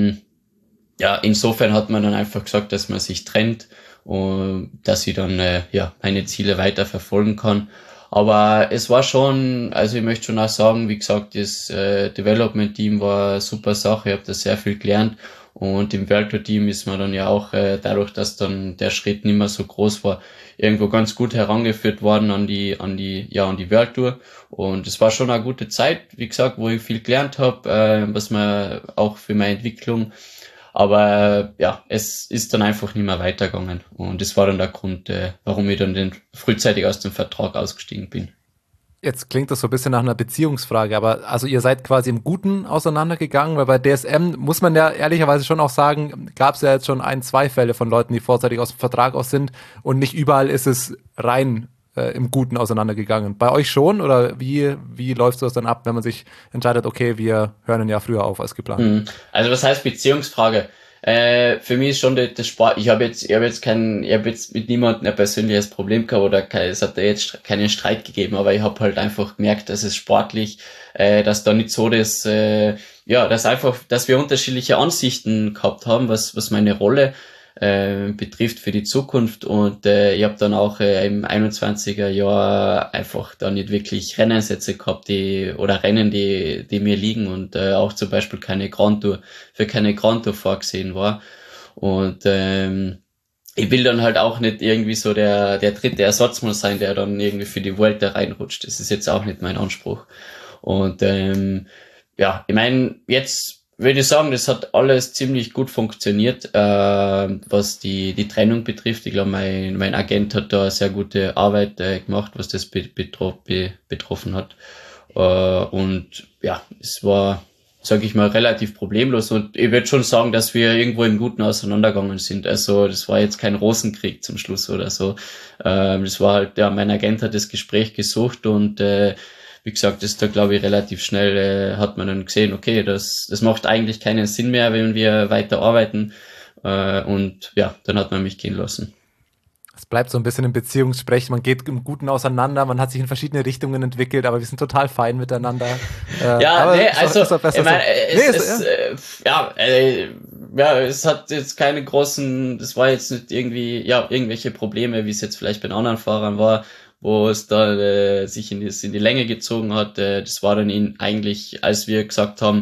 insofern hat man dann einfach gesagt, dass man sich trennt und dass ich dann meine Ziele weiter verfolgen kann. Aber es war schon, also ich möchte schon auch sagen, wie gesagt, das Development-Team war eine super Sache, ich habe da sehr viel gelernt, und im World Tour Team ist man dann ja auch dadurch, dass dann der Schritt nicht mehr so groß war, irgendwo ganz gut herangeführt worden an die World Tour, und es war schon eine gute Zeit, wie gesagt, wo ich viel gelernt habe, was man auch für meine Entwicklung. Aber es ist dann einfach nicht mehr weitergegangen. Und das war dann der Grund, warum ich dann frühzeitig aus dem Vertrag ausgestiegen bin. Jetzt klingt das so ein bisschen nach einer Beziehungsfrage, aber also ihr seid quasi im Guten auseinandergegangen, weil bei DSM muss man ja ehrlicherweise schon auch sagen, gab es ja jetzt schon 1-2 Fälle von Leuten, die vorzeitig aus dem Vertrag aus sind, und nicht überall ist es rein im Guten auseinandergegangen. Bei euch schon, oder wie läuft das dann ab, wenn man sich entscheidet, okay, wir hören ein Jahr früher auf als geplant? Also was heißt Beziehungsfrage? Für mich ist schon das Sport, ich habe jetzt mit niemandem ein persönliches Problem gehabt, oder es hat da jetzt keinen Streit gegeben, aber ich habe halt einfach gemerkt, dass es sportlich, dass da nicht so dass wir unterschiedliche Ansichten gehabt haben, was meine Rolle betrifft für die Zukunft, und ich habe dann auch im 21er Jahr einfach da nicht wirklich Renneinsätze gehabt, Rennen, die mir liegen, und auch zum Beispiel keine Grand Tour vorgesehen war, und ich will dann halt auch nicht irgendwie so der dritte Ersatzmann sein, der dann irgendwie für die Vuelta reinrutscht. Das ist jetzt auch nicht mein Anspruch, und ich meine, jetzt würde ich sagen, das hat alles ziemlich gut funktioniert, was die Trennung betrifft. Ich glaube, mein Agent hat da sehr gute Arbeit gemacht, was das betroffen hat. Und ja, es war, sage ich mal, relativ problemlos, und ich würde schon sagen, dass wir irgendwo im Guten auseinandergegangen sind. Also das war jetzt kein Rosenkrieg zum Schluss oder so. Das war halt, mein Agent hat das Gespräch gesucht, und wie gesagt, das ist da, glaube ich, relativ schnell, hat man dann gesehen, okay, das macht eigentlich keinen Sinn mehr, wenn wir weiter arbeiten. Und ja, dann hat man mich gehen lassen. Es bleibt so ein bisschen im Beziehungssprech, man geht im Guten auseinander, man hat sich in verschiedene Richtungen entwickelt, aber wir sind total fein miteinander. Es hat jetzt keine großen, das war jetzt nicht irgendwie, irgendwelche Probleme, wie es jetzt vielleicht bei den anderen Fahrern war, wo es da sich in die Länge gezogen hat. Das war dann eigentlich, als wir gesagt haben,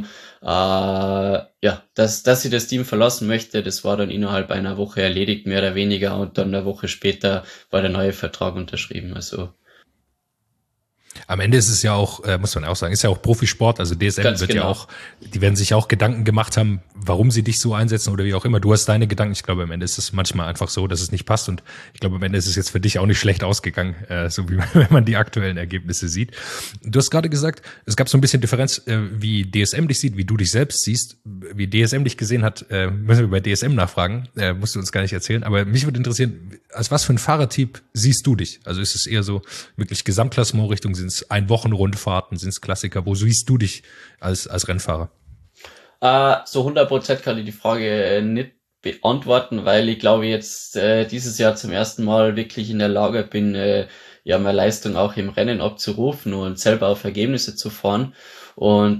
dass sie das Team verlassen möchte, das war dann innerhalb einer Woche erledigt, mehr oder weniger, und dann eine Woche später war der neue Vertrag unterschrieben. Also am Ende ist es ja auch, muss man auch sagen, ist ja auch Profisport, also DSM ganz wird genau. ja auch, die werden sich auch Gedanken gemacht haben, warum sie dich so einsetzen oder wie auch immer. Du hast deine Gedanken. Ich glaube, am Ende ist es manchmal einfach so, dass es nicht passt, und ich glaube, am Ende ist es jetzt für dich auch nicht schlecht ausgegangen, so wie wenn man die aktuellen Ergebnisse sieht. Du hast gerade gesagt, es gab so ein bisschen Differenz, wie DSM dich sieht, wie du dich selbst siehst, wie DSM dich gesehen hat, müssen wir bei DSM nachfragen, musst du uns gar nicht erzählen, aber mich würde interessieren, als was für ein Fahrertyp siehst du dich? Also ist es eher so wirklich Gesamtklassement-Richtung, sind es Ein-Wochen-Rundfahrten, sind es Klassiker? Wo siehst du dich als Rennfahrer? So 100% kann ich die Frage nicht beantworten, weil ich glaube jetzt dieses Jahr zum ersten Mal wirklich in der Lage bin, meine Leistung auch im Rennen abzurufen und selber auf Ergebnisse zu fahren. Und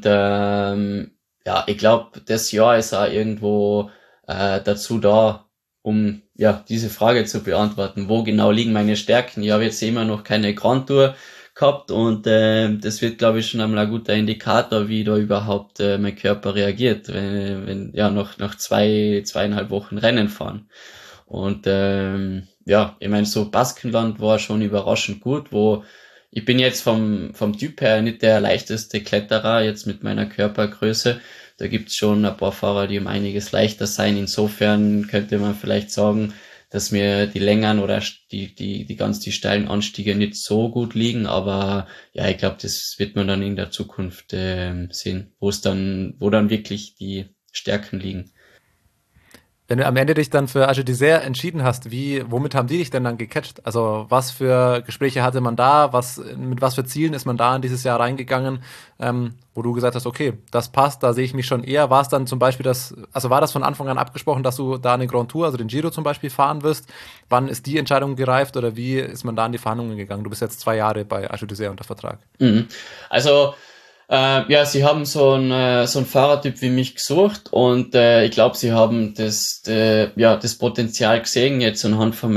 ich glaube, das Jahr ist auch irgendwo dazu da, um diese Frage zu beantworten. Wo genau liegen meine Stärken? Ich habe jetzt immer noch keine Grand Tour gehabt und das wird, glaube ich, schon einmal ein guter Indikator, wie da überhaupt mein Körper reagiert, wenn noch 2,5 Wochen Rennen fahren. Und ich meine, so Baskenland war schon überraschend gut, wo ich bin jetzt vom Typ her nicht der leichteste Kletterer, jetzt mit meiner Körpergröße. Da gibt's schon ein paar Fahrer, die um einiges leichter sein. Insofern könnte man vielleicht sagen, dass mir die Längern oder die steilen Anstiege nicht so gut liegen, aber ja, ich glaube, das wird man dann in der Zukunft sehen, wo dann wirklich die Stärken liegen. Wenn du am Ende dich dann für Âge d'Isère entschieden hast, womit haben die dich denn dann gecatcht? Also was für Gespräche hatte man da? Mit was für Zielen ist man da in dieses Jahr reingegangen, wo du gesagt hast, okay, das passt, da sehe ich mich schon eher. War es dann zum Beispiel war das von Anfang an abgesprochen, dass du da eine Grand Tour, also den Giro zum Beispiel fahren wirst? Wann ist die Entscheidung gereift oder wie ist man da in die Verhandlungen gegangen? Du bist jetzt 2 Jahre bei Âge d'Isère unter Vertrag. Also sie haben so ein Fahrertyp wie mich gesucht und ich glaube, sie haben das Potenzial gesehen jetzt anhand von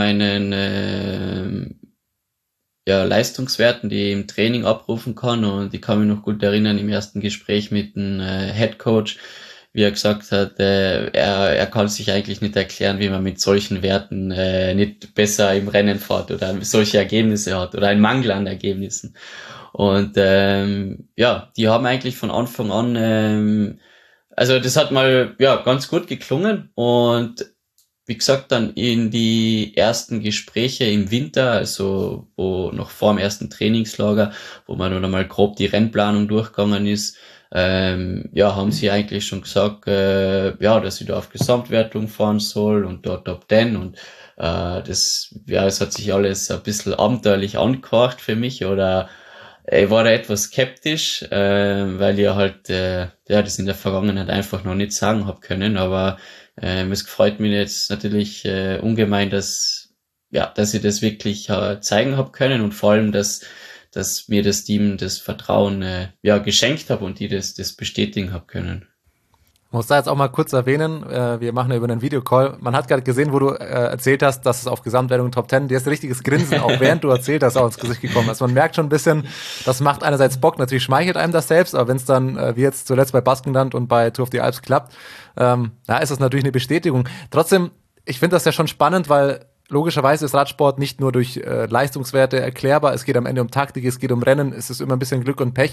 meinen Leistungswerten, die ich im Training abrufen kann, und ich kann mich noch gut erinnern im ersten Gespräch mit dem Head Coach, wie er gesagt hat, er kann sich eigentlich nicht erklären, wie man mit solchen Werten nicht besser im Rennen fährt oder solche Ergebnisse hat oder einen Mangel an Ergebnissen. Und die haben eigentlich von Anfang an, also das hat mal ganz gut geklungen, und wie gesagt, dann in die ersten Gespräche im Winter, also wo noch vor dem ersten Trainingslager, wo man noch einmal grob die Rennplanung durchgegangen ist, haben sie eigentlich schon gesagt, dass ich da auf Gesamtwertung fahren soll und dort Top 10, und es hat sich alles ein bisschen abenteuerlich angehört für mich, oder ich war da etwas skeptisch, weil ich halt das in der Vergangenheit einfach noch nicht sagen habe können, aber es freut mich jetzt natürlich ungemein, dass ich das wirklich zeigen habe können, und vor allem, dass mir das Team das Vertrauen geschenkt habe und die das bestätigen habe können. Ich muss da jetzt auch mal kurz erwähnen, wir machen ja über einen Videocall. Man hat gerade gesehen, wo du erzählt hast, dass es auf Gesamtwertung Top 10, dir ist ein richtiges Grinsen, auch während du erzählt hast, auch ins Gesicht gekommen ist. Man merkt schon ein bisschen, das macht einerseits Bock, natürlich schmeichelt einem das selbst, aber wenn es dann, wie jetzt zuletzt bei Baskenland und bei Tour of the Alps klappt, ist das natürlich eine Bestätigung. Trotzdem, ich finde das ja schon spannend, weil logischerweise ist Radsport nicht nur durch Leistungswerte erklärbar, es geht am Ende um Taktik, es geht um Rennen, es ist immer ein bisschen Glück und Pech.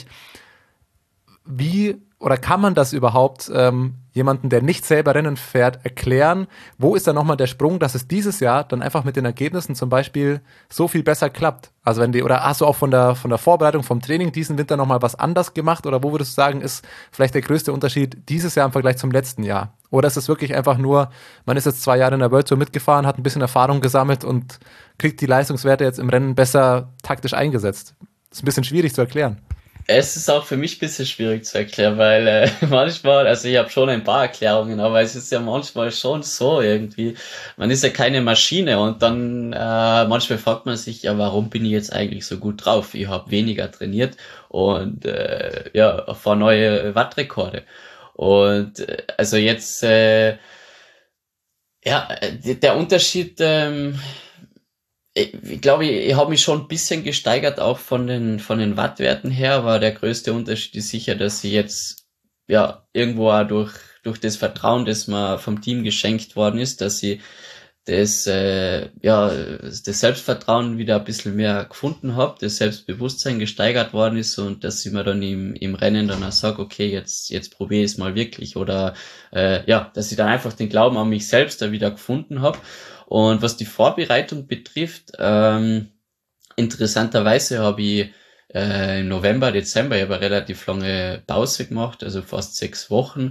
Wie oder kann man das überhaupt jemanden, der nicht selber Rennen fährt, erklären? Wo ist da nochmal der Sprung, dass es dieses Jahr dann einfach mit den Ergebnissen zum Beispiel so viel besser klappt? Also oder hast du auch von der Vorbereitung, vom Training diesen Winter nochmal was anders gemacht? Oder wo würdest du sagen, ist vielleicht der größte Unterschied dieses Jahr im Vergleich zum letzten Jahr? Oder ist es wirklich einfach nur, man ist jetzt 2 Jahre in der World Tour mitgefahren, hat ein bisschen Erfahrung gesammelt und kriegt die Leistungswerte jetzt im Rennen besser taktisch eingesetzt? Das ist ein bisschen schwierig zu erklären. Es ist auch für mich ein bisschen schwierig zu erklären, weil manchmal, also ich habe schon ein paar Erklärungen, aber es ist ja manchmal schon so irgendwie, man ist ja keine Maschine, und dann manchmal fragt man sich, ja, warum bin ich jetzt eigentlich so gut drauf? Ich habe weniger trainiert und fahre neue Wattrekorde. Und also jetzt, der Unterschied, ich glaube, ich habe mich schon ein bisschen gesteigert, auch von den Wattwerten her, aber der größte Unterschied ist sicher, dass ich jetzt irgendwo auch durch das Vertrauen, das mir vom Team geschenkt worden ist, dass ich das Selbstvertrauen wieder ein bisschen mehr gefunden habe, das Selbstbewusstsein gesteigert worden ist, und dass ich mir dann im Rennen dann auch sage, okay, jetzt probiere ich es mal wirklich, oder dass ich dann einfach den Glauben an mich selbst da wieder gefunden habe. Und was die Vorbereitung betrifft, interessanterweise habe ich im November, Dezember, ich habe eine relativ lange Pause gemacht, also fast 6 Wochen.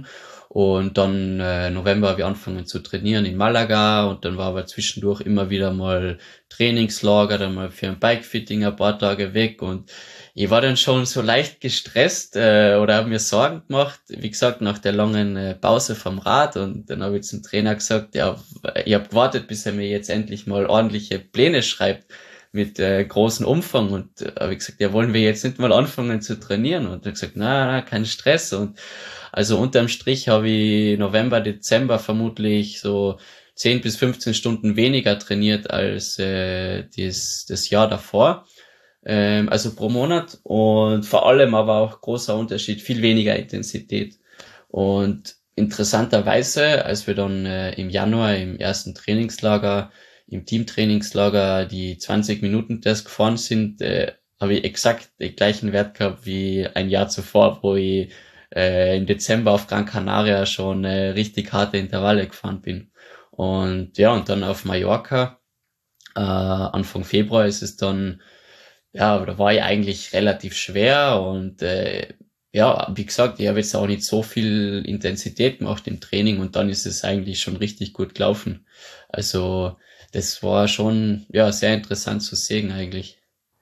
Und dann November habe ich angefangen zu trainieren in Malaga und dann war aber zwischendurch immer wieder mal Trainingslager, dann mal für ein Bikefitting ein paar Tage weg und ich war dann schon so leicht gestresst oder habe mir Sorgen gemacht, wie gesagt, nach der langen Pause vom Rad und dann habe ich zum Trainer gesagt, ja, ich habe gewartet, bis er mir jetzt endlich mal ordentliche Pläne schreibt mit großem Umfang und habe ich gesagt, ja, wollen wir jetzt nicht mal anfangen zu trainieren? Und er hat gesagt, na, kein Stress und also unterm Strich habe ich November, Dezember vermutlich so 10 bis 15 Stunden weniger trainiert als das Jahr davor. Also pro Monat und vor allem aber auch großer Unterschied, viel weniger Intensität. Und interessanterweise, als wir dann im Januar im ersten Trainingslager, im Teamtrainingslager die 20-Minuten-Test gefahren sind, habe ich exakt den gleichen Wert gehabt wie ein Jahr zuvor, wo ich im Dezember auf Gran Canaria schon richtig harte Intervalle gefahren bin. Und ja, und dann auf Mallorca, Anfang Februar ist es dann, ja, da war ich eigentlich relativ schwer und ja, wie gesagt, ich habe jetzt auch nicht so viel Intensität gemacht im Training und dann ist es eigentlich schon richtig gut gelaufen. Also das war schon ja sehr interessant zu sehen eigentlich.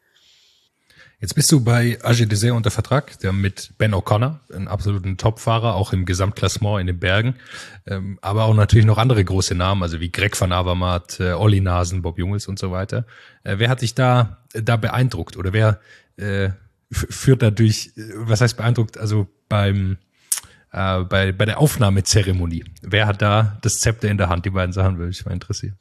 Jetzt bist du bei AG Dessert unter Vertrag, der mit Ben O'Connor, einen absoluten Topfahrer, auch im Gesamtklassement in den Bergen, aber auch natürlich noch andere große Namen, also wie Greg van Avermaet, Olli Nasen, Bob Jungels und so weiter. Wer hat dich da beeindruckt oder wer führt dadurch, was heißt beeindruckt, also bei der Aufnahmezeremonie, wer hat da das Zepter in der Hand? Die beiden Sachen würde mich mal interessieren.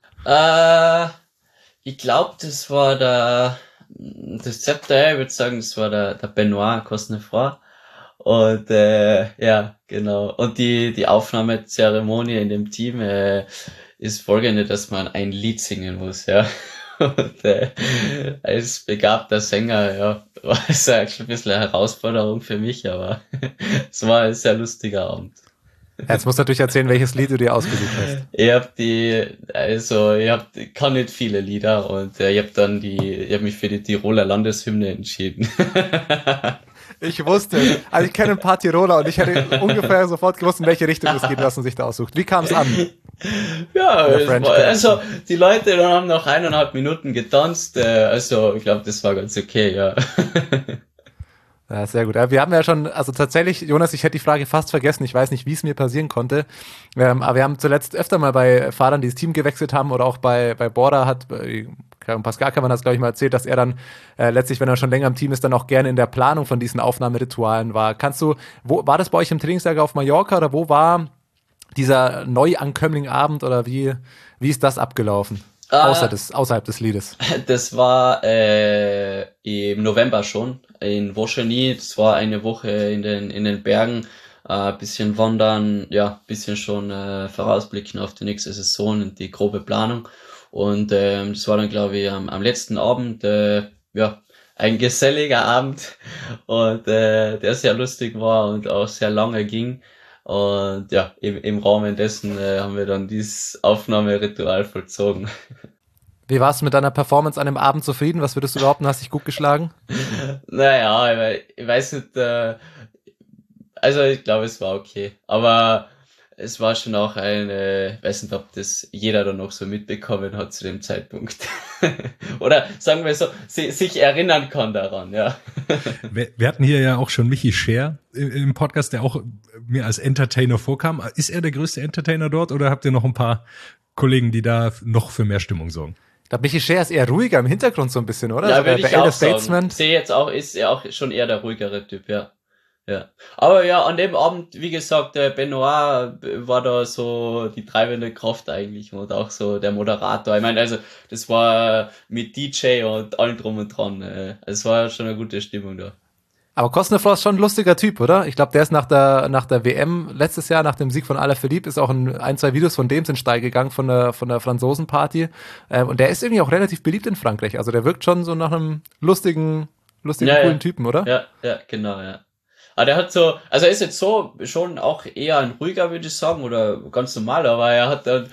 Ich glaube, das war das Zepter, ich würde sagen, das war der Benoit Cosnefroy. Und ja, genau. Und die Aufnahmezeremonie in dem Team ist folgende, dass man ein Lied singen muss, ja. Und als begabter Sänger, ja, war es eigentlich ein bisschen eine Herausforderung für mich, aber es war ein sehr lustiger Abend. Jetzt musst du natürlich erzählen, welches Lied du dir ausgesucht hast. Ich kann nicht viele Lieder und ich habe mich für die Tiroler Landeshymne entschieden. Ich wusste, also ich kenne ein paar Tiroler und ich hätte ungefähr sofort gewusst, in welche Richtung es geht, was man sich da aussucht. Wie kam es an? Ja, also die Leute haben noch 1,5 Minuten getanzt, also ich glaube, das war ganz okay, ja. Ja, sehr gut. Wir haben ja schon, also tatsächlich, Jonas, ich hätte die Frage fast vergessen. Ich weiß nicht, wie es mir passieren konnte. Aber wir haben zuletzt öfter mal bei Fahrern, die das Team gewechselt haben oder auch bei Border Pascal kann man das, glaube ich, mal erzählt, dass er dann letztlich, wenn er schon länger im Team ist, dann auch gerne in der Planung von diesen Aufnahmeritualen war. War das bei euch im Trainingslager auf Mallorca oder wo war dieser Neuankömmling-Abend oder wie ist das abgelaufen? Außerhalb des Liedes. Das war im November schon in Voscheny. Das war eine Woche in den Bergen, bisschen wandern, ja, bisschen schon vorausblicken auf die nächste Saison und die grobe Planung. Und das war dann, glaube ich, am letzten Abend, ja, ein geselliger Abend und der sehr lustig war und auch sehr lange ging. Und ja, im Rahmen dessen haben wir dann dieses Aufnahmeritual vollzogen. Wie warst du mit deiner Performance an dem Abend zufrieden? Was würdest du behaupten? Hast dich gut geschlagen? Naja, ich weiß nicht, also ich glaube, es war okay. Aber es war schon auch ich weiß nicht, ob das jeder dann noch so mitbekommen hat zu dem Zeitpunkt. Oder sagen wir so, sich erinnern kann daran, ja. Wir hatten hier ja auch schon Michi Scher im Podcast, der auch mir als Entertainer vorkam. Ist er der größte Entertainer dort oder habt ihr noch ein paar Kollegen, die da noch für mehr Stimmung sorgen? Ich glaube, Michi Scher ist eher ruhiger im Hintergrund so ein bisschen, oder? Ja, also würde ich auch sagen. Statesman. Sehe jetzt auch, ist er auch schon eher der ruhigere Typ, ja. Ja. Aber ja, an dem Abend, wie gesagt, der Benoit war da so die treibende Kraft eigentlich und auch so der Moderator. Ich meine, also das war mit DJ und allem drum und dran. Also es war schon eine gute Stimmung da. Aber Cosnefroy ist schon ein lustiger Typ, oder? Ich glaube, der ist nach der WM letztes Jahr, nach dem Sieg von Alaphilippe, ist auch ein, zwei Videos von dem sind steil gegangen von der Franzosenparty. Und der ist irgendwie auch relativ beliebt in Frankreich. Also der wirkt schon so nach einem lustigen, coolen Typen, oder? Ja, genau, ja. Aber der hat so, also er ist jetzt so schon auch eher ein ruhiger, würde ich sagen, oder ganz normal, aber er hat dann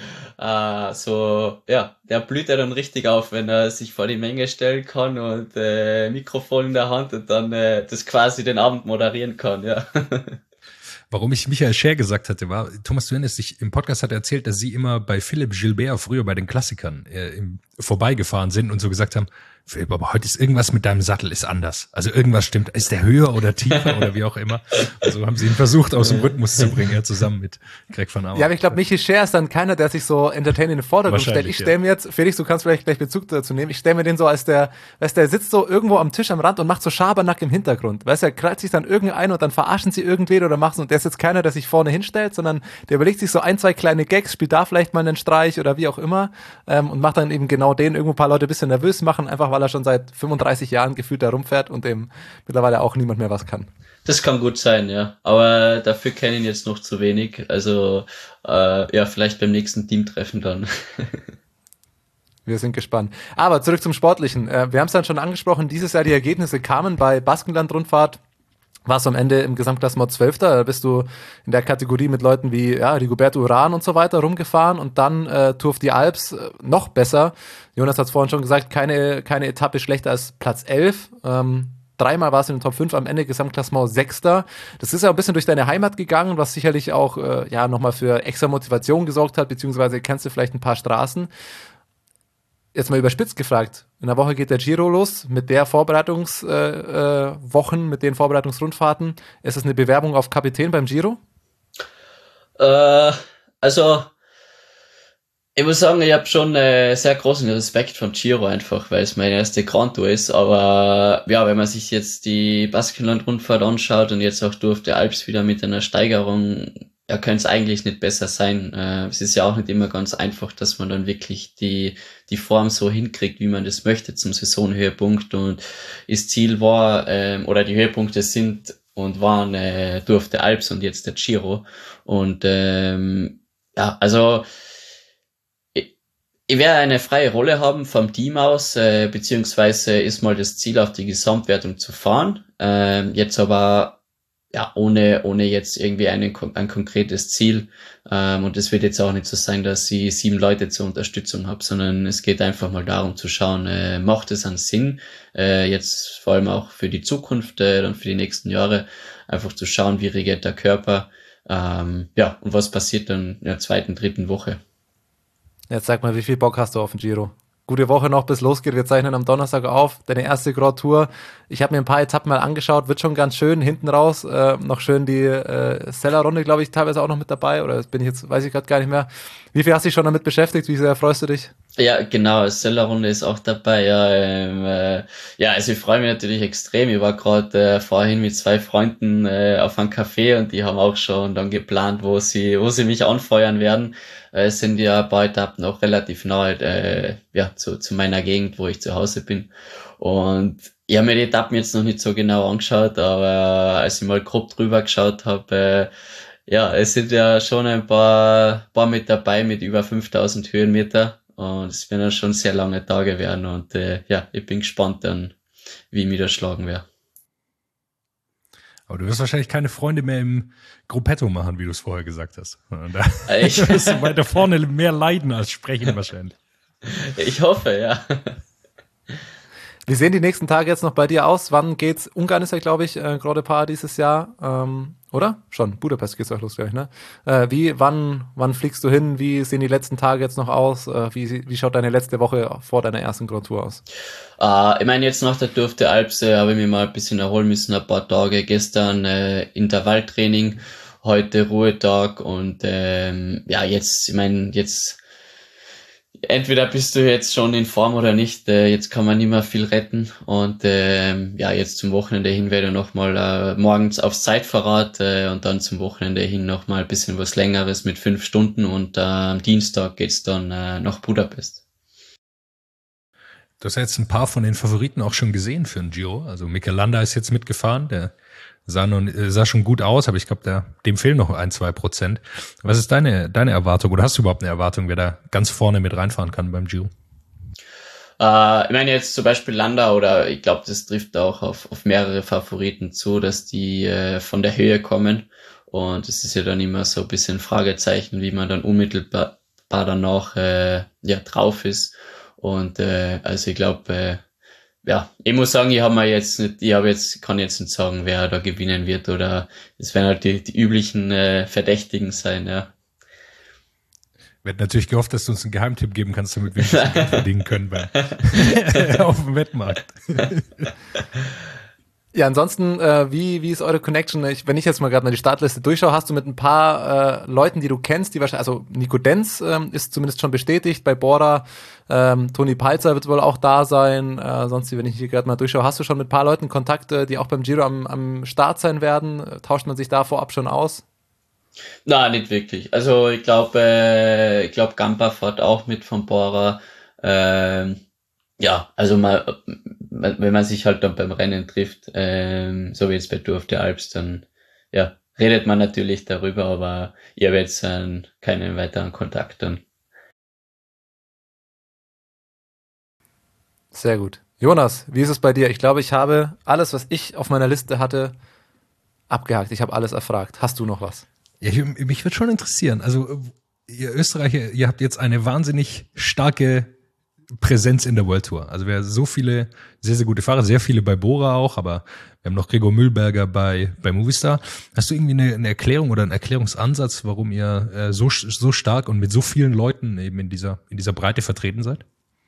der blüht ja dann richtig auf, wenn er sich vor die Menge stellen kann und Mikrofon in der Hand und dann das quasi den Abend moderieren kann, ja. Warum ich Michael Scher gesagt hatte, war, Thomas, du erinnerst dich, im Podcast hat er erzählt, dass sie immer bei Philipp Gilbert früher bei den Klassikern vorbeigefahren sind und so gesagt haben, Philipp, aber heute ist irgendwas mit deinem Sattel ist anders. Also irgendwas stimmt. Ist der höher oder tiefer oder wie auch immer? Also haben sie ihn versucht, aus dem Rhythmus zu bringen, ja, zusammen mit Greg van Auer. Ja, aber ich glaube, Michi Scher ist dann keiner, der sich so entertainend in den Vordergrund stellt. Ich stelle mir jetzt, Felix, du kannst vielleicht gleich Bezug dazu nehmen, ich stelle mir den so als der sitzt so irgendwo am Tisch am Rand und macht so Schabernack im Hintergrund. Weißt du, er krallt sich dann irgendein und dann verarschen sie irgendwen oder machen und der ist jetzt keiner, der sich vorne hinstellt, sondern der überlegt sich so ein, zwei kleine Gags, spielt da vielleicht mal einen Streich oder wie auch immer und macht dann eben genau den, irgendwo ein paar Leute ein bisschen nervös machen, einfach weil er schon seit 35 Jahren gefühlt da rumfährt und dem mittlerweile auch niemand mehr was kann. Das kann gut sein, ja. Aber dafür kenne ich ihn jetzt noch zu wenig. Also ja, vielleicht beim nächsten Teamtreffen dann. Wir sind gespannt. Aber zurück zum Sportlichen. Wir haben es dann schon angesprochen, dieses Jahr die Ergebnisse kamen bei Baskenland-Rundfahrt. Warst du am Ende im Gesamtklassement 12. Da bist du in der Kategorie mit Leuten wie Rigoberto Urán und so weiter rumgefahren und dann Tour of the Alps noch besser. Jonas hat es vorhin schon gesagt, keine Etappe schlechter als Platz 11. Dreimal warst du in den Top 5, am Ende Gesamtklassement 6. Das ist ja ein bisschen durch deine Heimat gegangen, was sicherlich auch nochmal für extra Motivation gesorgt hat, beziehungsweise kennst du vielleicht ein paar Straßen. Jetzt mal überspitzt gefragt, in der Woche geht der Giro los mit der Vorbereitungswochen, mit den Vorbereitungsrundfahrten. Ist es eine Bewerbung auf Kapitän beim Giro? Also ich muss sagen, ich habe schon sehr großen Respekt vom Giro einfach, weil es meine erste Grand Tour ist, aber ja, wenn man sich jetzt die Baskenland-Rundfahrt anschaut und jetzt auch durch die Alps wieder mit einer Steigerung, ja, könnte es eigentlich nicht besser sein. Es ist ja auch nicht immer ganz einfach, dass man dann wirklich die Form so hinkriegt, wie man das möchte zum Saisonhöhepunkt, und das Ziel war, oder die Höhepunkte sind und waren durch die Alps und jetzt der Giro, und ja, also ich werde eine freie Rolle haben vom Team aus, beziehungsweise ist mal das Ziel, auf die Gesamtwertung zu fahren. Jetzt aber ja ohne jetzt irgendwie ein konkretes Ziel. Und es wird jetzt auch nicht so sein, dass ich 7 Leute zur Unterstützung habe, sondern es geht einfach mal darum zu schauen, macht es einen Sinn, jetzt vor allem auch für die Zukunft, dann für die nächsten Jahre, einfach zu schauen, wie reagiert der Körper, ja, und was passiert dann in der 2., 3. Woche. Jetzt sag mal, wie viel Bock hast du auf den Giro? Gute Woche noch, bis losgeht. Wir zeichnen am Donnerstag auf. Deine erste Grand Tour. Ich habe mir ein paar Etappen mal angeschaut. Wird schon ganz schön. Hinten raus noch schön die Sella-Runde, glaube ich, teilweise auch noch mit dabei. Oder bin ich jetzt, weiß ich gerade gar nicht mehr. Wie viel hast du dich schon damit beschäftigt? Wie sehr freust du dich? Ja, genau. Sella-Runde ist auch dabei. Ja, ja, also ich freue mich natürlich extrem. Ich war gerade vorhin mit 2 Freunden auf einem Café und die haben auch schon dann geplant, wo sie mich anfeuern werden. Es sind ja ein paar Etappen auch relativ nahe ja, zu meiner Gegend, wo ich zu Hause bin. Und ich habe mir die Etappen jetzt noch nicht so genau angeschaut, aber als ich mal grob drüber geschaut habe, ja, es sind ja schon ein paar mit dabei mit über 5000 Höhenmeter, und es werden ja schon sehr lange Tage werden, und ja, ich bin gespannt dann, wie ich mich da schlagen werde. Aber du wirst wahrscheinlich keine Freunde mehr im Gruppetto machen, wie du es vorher gesagt hast. Da wirst du weiter vorne mehr leiden als sprechen wahrscheinlich. Ich hoffe, ja. Wie sehen die nächsten Tage jetzt noch bei dir aus? Wann geht's? Ungarn ist ja, glaube ich, Grand Depart dieses Jahr, oder? Schon, Budapest geht's auch los, glaube ich, ne? Wann fliegst du hin? Wie sehen die letzten Tage jetzt noch aus? Wie schaut deine letzte Woche vor deiner ersten Grand Tour aus? Ich meine, jetzt nach der Tour of the Alps habe ich mich mal ein bisschen erholen müssen, ein paar Tage. Gestern Intervalltraining, heute Ruhetag, und ja, jetzt, ich meine, jetzt entweder bist du jetzt schon in Form oder nicht, jetzt kann man nicht mehr viel retten, und ja, jetzt zum Wochenende hin werde ich nochmal morgens aufs Zeitfahrrad und dann zum Wochenende hin nochmal ein bisschen was Längeres mit 5 Stunden, und am Dienstag geht's dann nach Budapest. Du hast ja jetzt ein paar von den Favoriten auch schon gesehen für den Giro. Also Mikel Landa ist jetzt mitgefahren, der sah schon gut aus, aber ich glaube, dem fehlen noch 1-2%. Was ist deine Erwartung, oder hast du überhaupt eine Erwartung, wer da ganz vorne mit reinfahren kann beim Giro? Ich meine jetzt zum Beispiel Landa, oder ich glaube, das trifft auch auf mehrere Favoriten zu, dass die von der Höhe kommen, und es ist ja dann immer so ein bisschen Fragezeichen, wie man dann unmittelbar danach ja drauf ist, und also ich glaube, ja, ich muss sagen, kann jetzt nicht sagen, wer da gewinnen wird, oder es werden halt die üblichen Verdächtigen sein, ja. Wir hätten natürlich gehofft, dass du uns einen Geheimtipp geben kannst, damit wir ein bisschen Geld verdienen können auf dem Wettmarkt. Ja, ansonsten, wie ist eure Connection? Wenn ich jetzt mal gerade mal die Startliste durchschaue, hast du mit ein paar Leuten, die du kennst, die wahrscheinlich, also Nico Denz ist zumindest schon bestätigt, bei Bora, Toni Palzer wird wohl auch da sein, sonst, wenn ich hier gerade mal durchschaue, hast du schon mit ein paar Leuten Kontakt, die auch beim Giro am Start sein werden? Tauscht man sich da vorab schon aus? Na, nicht wirklich. Also ich glaube, Gamper fährt auch mit von Bora. Ja, also wenn man sich halt dann beim Rennen trifft, so wie jetzt bei Tour of the Alps, dann ja, redet man natürlich darüber, aber ich habe jetzt keinen weiteren Kontakt dann. Sehr gut. Jonas, wie ist es bei dir? Ich glaube, ich habe alles, was ich auf meiner Liste hatte, abgehakt. Ich habe alles erfragt. Hast du noch was? Ja, mich würde schon interessieren. Also, ihr Österreicher, ihr habt jetzt eine wahnsinnig starke Präsenz in der World Tour. Also wir haben so viele sehr, sehr gute Fahrer, sehr viele bei Bora auch, aber wir haben noch Gregor Mühlberger bei Movistar. Hast du irgendwie eine Erklärung oder einen Erklärungsansatz, warum ihr so stark und mit so vielen Leuten eben in dieser Breite vertreten seid?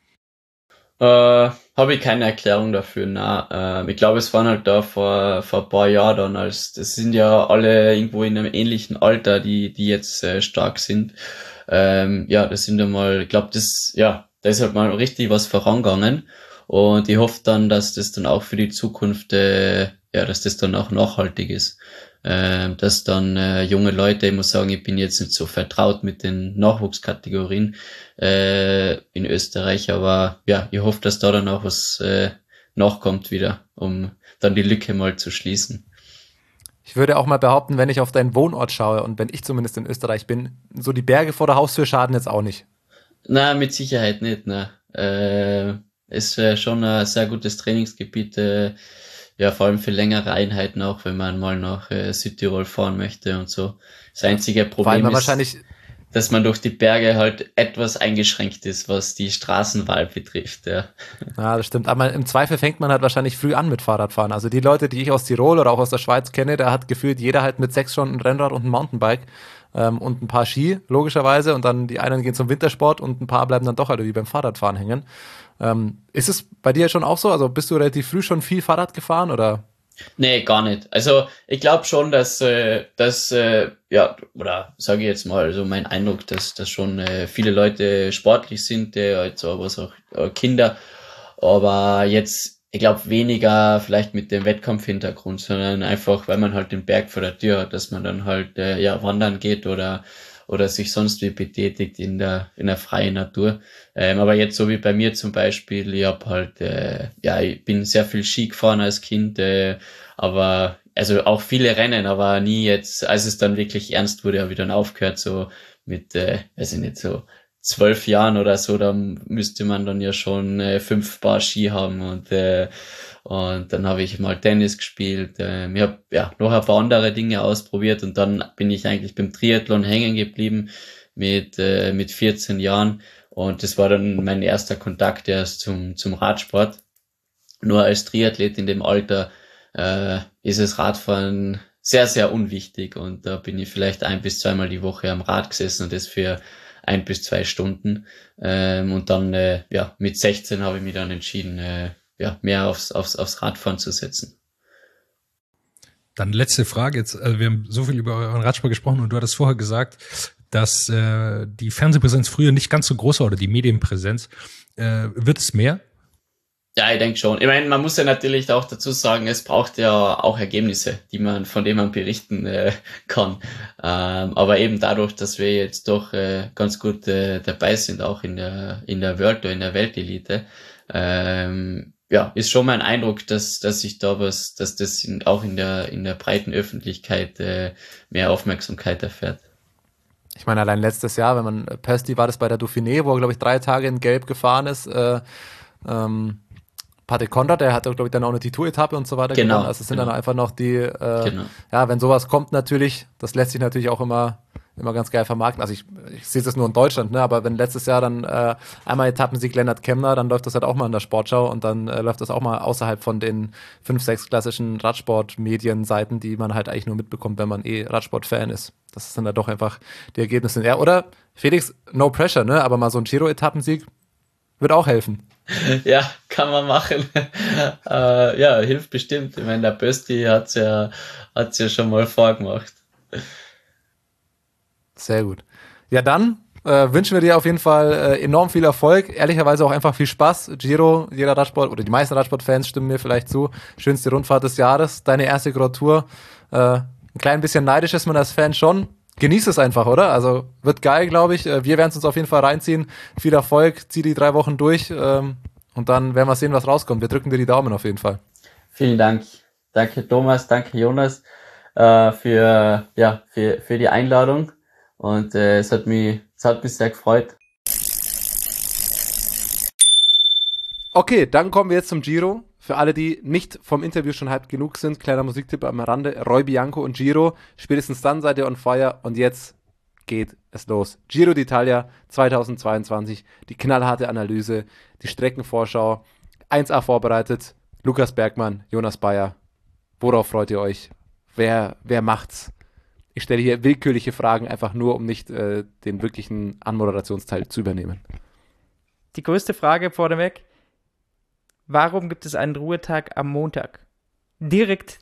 Habe ich keine Erklärung dafür, na. Ich glaube, es waren halt da vor ein paar Jahren dann, das sind ja alle irgendwo in einem ähnlichen Alter, die jetzt stark sind. Ja, das sind ja mal, ich glaube, da ist halt mal richtig was vorangegangen, und ich hoffe dann, dass das dann auch für die Zukunft, dass das dann auch nachhaltig ist. Dass dann junge Leute, ich muss sagen, ich bin jetzt nicht so vertraut mit den Nachwuchskategorien in Österreich, aber ja, ich hoffe, dass da dann auch was nachkommt wieder, um dann die Lücke mal zu schließen. Ich würde auch mal behaupten, wenn ich auf deinen Wohnort schaue und wenn ich zumindest in Österreich bin, so die Berge vor der Haustür schaden jetzt auch nicht. Na, mit Sicherheit nicht, ne. Ist schon ein sehr gutes Trainingsgebiet, ja, vor allem für längere Einheiten auch, wenn man mal nach Südtirol fahren möchte und so. Das einzige Problem ist, dass man durch die Berge halt etwas eingeschränkt ist, was die Straßenwahl betrifft, ja. Ja, das stimmt. Aber im Zweifel fängt man halt wahrscheinlich früh an mit Fahrradfahren. Also die Leute, die ich aus Tirol oder auch aus der Schweiz kenne, da hat gefühlt jeder halt mit 6 Stunden Rennrad und ein Mountainbike und ein paar Ski, logischerweise. Und dann die einen gehen zum Wintersport und ein paar bleiben dann doch halt wie beim Fahrradfahren hängen. Ist es bei dir schon auch so? Also bist du relativ früh schon viel Fahrrad gefahren, oder? Nee, gar nicht. Also ich glaube schon, dass ja, oder sage ich jetzt mal, also mein Eindruck, dass schon viele Leute sportlich sind, also was auch Kinder, aber jetzt, ich glaube, weniger vielleicht mit dem Wettkampfhintergrund, sondern einfach, weil man halt den Berg vor der Tür hat, dass man dann halt ja wandern geht oder sich sonst wie betätigt in der freien Natur. Aber jetzt so wie bei mir zum Beispiel, ich habe halt, ich bin sehr viel Ski gefahren als Kind, aber also auch viele Rennen, aber nie jetzt, als es dann wirklich ernst wurde, habe ich dann aufgehört, so mit, weiß ich nicht, so 12 Jahren oder so, da müsste man dann ja schon 5 Paar Ski haben, und dann habe ich mal Tennis gespielt. Ich habe ja noch ein paar andere Dinge ausprobiert, und dann bin ich eigentlich beim Triathlon hängen geblieben mit 14 Jahren, und das war dann mein erster Kontakt erst zum Radsport. Nur als Triathlet in dem Alter ist das Radfahren sehr, sehr unwichtig, und da bin ich vielleicht 1 bis 2 Mal die Woche am Rad gesessen, und das für 1 bis 2 Stunden. Und dann mit 16 habe ich mich dann entschieden, mehr aufs Radfahren zu setzen. Dann letzte Frage jetzt. Also wir haben so viel über euren Radsport gesprochen, und du hattest vorher gesagt, dass die Fernsehpräsenz früher nicht ganz so groß war, oder die Medienpräsenz. Wird es mehr? Ja, ich denke schon. Ich meine, man muss ja natürlich auch dazu sagen, es braucht ja auch Ergebnisse, von denen man berichten kann. Aber eben dadurch, dass wir jetzt doch ganz gut dabei sind, auch in der World oder in der Weltelite, ist schon mein Eindruck, dass sich da dass das auch in der breiten Öffentlichkeit mehr Aufmerksamkeit erfährt. Ich meine, allein letztes Jahr, wenn man Pösti war das bei der Dauphiné, wo er, glaube ich, 3 Tage in Gelb gefahren ist, Patrick Konrad, der hat, glaube ich, dann auch eine die Tour-Etappe und so weiter gewonnen. Also es sind dann einfach noch die, Genau. ja, wenn sowas kommt natürlich, das lässt sich natürlich auch immer immer ganz geil vermarkten. Also ich sehe das nur in Deutschland, ne? Aber wenn letztes Jahr dann einmal Etappensieg Lennart Kemner, dann läuft das halt auch mal in der Sportschau und dann läuft das auch mal außerhalb von den 5, 6 klassischen Radsport-Medienseiten, die man halt eigentlich nur mitbekommt, wenn man Radsport-Fan ist. Das ist dann da doch einfach die Ergebnisse. Ja, oder Felix, no pressure, ne? Aber mal so ein Giro-Etappensieg wird auch helfen. Ja, kann man machen. Ja, hilft bestimmt. Ich meine, der Bösti hat's ja schon mal vorgemacht. Sehr gut. Ja, dann wünschen wir dir auf jeden Fall enorm viel Erfolg. Ehrlicherweise auch einfach viel Spaß. Giro, jeder Radsport oder die meisten Radsportfans stimmen mir vielleicht zu. Schönste Rundfahrt des Jahres, deine erste Grand Tour. Ein klein bisschen neidisch ist man als Fan schon. Genieß es einfach, oder? Also wird geil, glaube ich. Wir werden es uns auf jeden Fall reinziehen. Viel Erfolg, zieh die 3 Wochen durch und dann werden wir sehen, was rauskommt. Wir drücken dir die Daumen auf jeden Fall. Vielen Dank. Danke Thomas, danke Jonas für die Einladung und es hat mich sehr gefreut. Okay, dann kommen wir jetzt zum Giro. Für alle, die nicht vom Interview schon hyped genug sind, kleiner Musiktipp am Rande, Roy Bianco und Giro. Spätestens dann seid ihr on fire und jetzt geht es los. Giro d'Italia 2022, die knallharte Analyse, die Streckenvorschau, 1A vorbereitet. Lukas Bergmann, Jonas Bayer, worauf freut ihr euch? Wer macht's? Ich stelle hier willkürliche Fragen, einfach nur, um nicht den wirklichen Anmoderationsteil zu übernehmen. Die größte Frage vorneweg: Warum gibt es einen Ruhetag am Montag? Direkt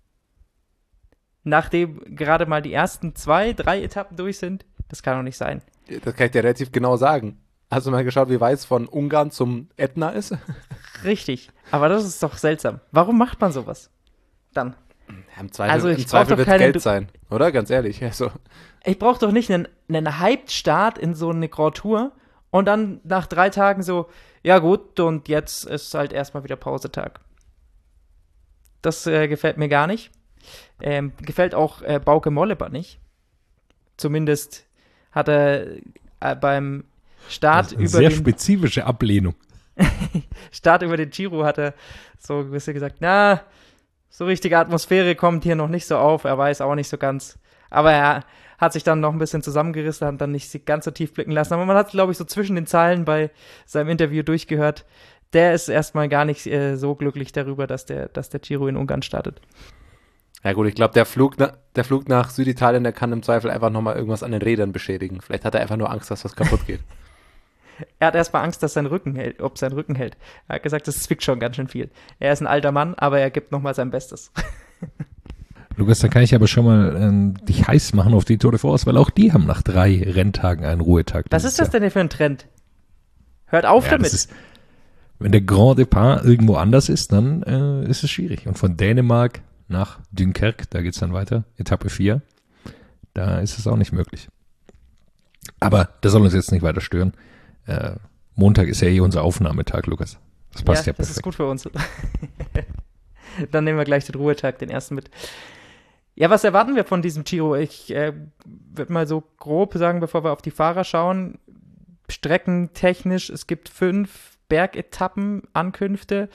nachdem gerade mal die ersten 2, 3 Etappen durch sind? Das kann doch nicht sein. Das kann ich dir relativ genau sagen. Hast du mal geschaut, wie weit es von Ungarn zum Ätna ist? Richtig, aber das ist doch seltsam. Warum macht man sowas dann? Ja, im Zweifel, Also im Zweifel wird es Geld sein, oder? Ganz ehrlich. Also. Ich brauche doch nicht einen Hyped-Start in so eine Grand Tour und dann nach 3 Tagen so, ja gut, und jetzt ist halt erstmal wieder Pausetag. Das gefällt mir gar nicht. Gefällt auch Bauke Mollema nicht. Zumindest hat er beim Start über sehr spezifische Ablehnung. Start über den Giro hat er so ein bisschen gesagt, na, so richtige Atmosphäre kommt hier noch nicht so auf. Er weiß auch nicht so ganz. Aber er hat sich dann noch ein bisschen zusammengerissen, hat dann nicht ganz so tief blicken lassen. Aber man hat, glaube ich, so zwischen den Zeilen bei seinem Interview durchgehört, der ist erstmal gar nicht so glücklich darüber, dass der Giro in Ungarn startet. Ja gut, ich glaube, der Flug nach Süditalien, der kann im Zweifel einfach nochmal irgendwas an den Rädern beschädigen. Vielleicht hat er einfach nur Angst, dass was kaputt geht. Er hat erstmal Angst, dass sein Rücken hält. Er hat gesagt, das zwickt schon ganz schön viel. Er ist ein alter Mann, aber er gibt nochmal sein Bestes. Lukas, dann kann ich aber schon mal dich heiß machen auf die Tour de France, weil auch die haben nach 3 Renntagen einen Ruhetag. Was ist das denn für ein Trend? Hört auf damit. Wenn der Grand Départ irgendwo anders ist, dann ist es schwierig. Und von Dänemark nach Dunkerque, da geht es dann weiter, Etappe 4, da ist es auch nicht möglich. Aber das soll uns jetzt nicht weiter stören. Montag ist ja unser Aufnahmetag, Lukas. Das passt ja perfekt. Das ist gut für uns. Dann nehmen wir gleich den Ruhetag, den ersten mit. Ja, was erwarten wir von diesem Giro? Ich würde mal so grob sagen, bevor wir auf die Fahrer schauen, streckentechnisch, es gibt 5 Bergetappen-Ankünfte.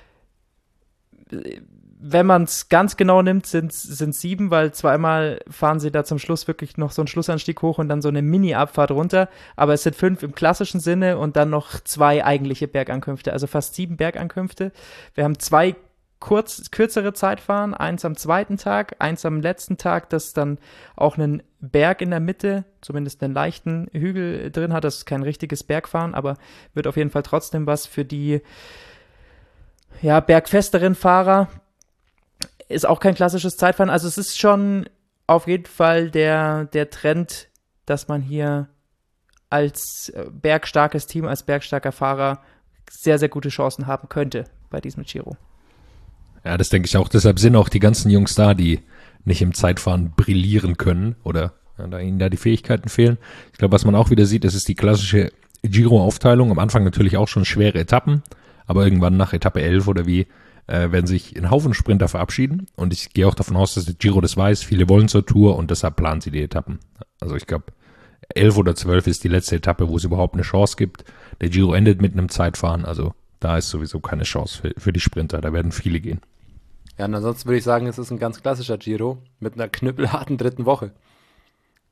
Wenn man es ganz genau nimmt, sind 7, weil zweimal fahren sie da zum Schluss wirklich noch so einen Schlussanstieg hoch und dann so eine Mini-Abfahrt runter. Aber es sind 5 im klassischen Sinne und dann noch 2 eigentliche Bergankünfte, also fast 7 Bergankünfte. Wir haben 2 kürzere Zeitfahren, 1 am 2. Tag, 1 am letzten Tag, das dann auch einen Berg in der Mitte, zumindest einen leichten Hügel drin hat. Das ist kein richtiges Bergfahren, aber wird auf jeden Fall trotzdem was für die bergfesteren Fahrer. Ist auch kein klassisches Zeitfahren. Also es ist schon auf jeden Fall der Trend, dass man hier als bergstarkes Team, als bergstarker Fahrer sehr, sehr gute Chancen haben könnte bei diesem Giro. Ja, das denke ich auch. Deshalb sind auch die ganzen Jungs da, die nicht im Zeitfahren brillieren können oder da ihnen da die Fähigkeiten fehlen. Ich glaube, was man auch wieder sieht, das ist die klassische Giro-Aufteilung. Am Anfang natürlich auch schon schwere Etappen, aber irgendwann nach Etappe 11 oder wie werden sich ein Haufen Sprinter verabschieden. Und ich gehe auch davon aus, dass der Giro das weiß. Viele wollen zur Tour und deshalb planen sie die Etappen. Also ich glaube, 11 oder 12 ist die letzte Etappe, wo es überhaupt eine Chance gibt. Der Giro endet mit einem Zeitfahren, also da ist sowieso keine Chance für die Sprinter. Da werden viele gehen. Ja, und ansonsten würde ich sagen, es ist ein ganz klassischer Giro mit einer knüppelharten 3. Woche.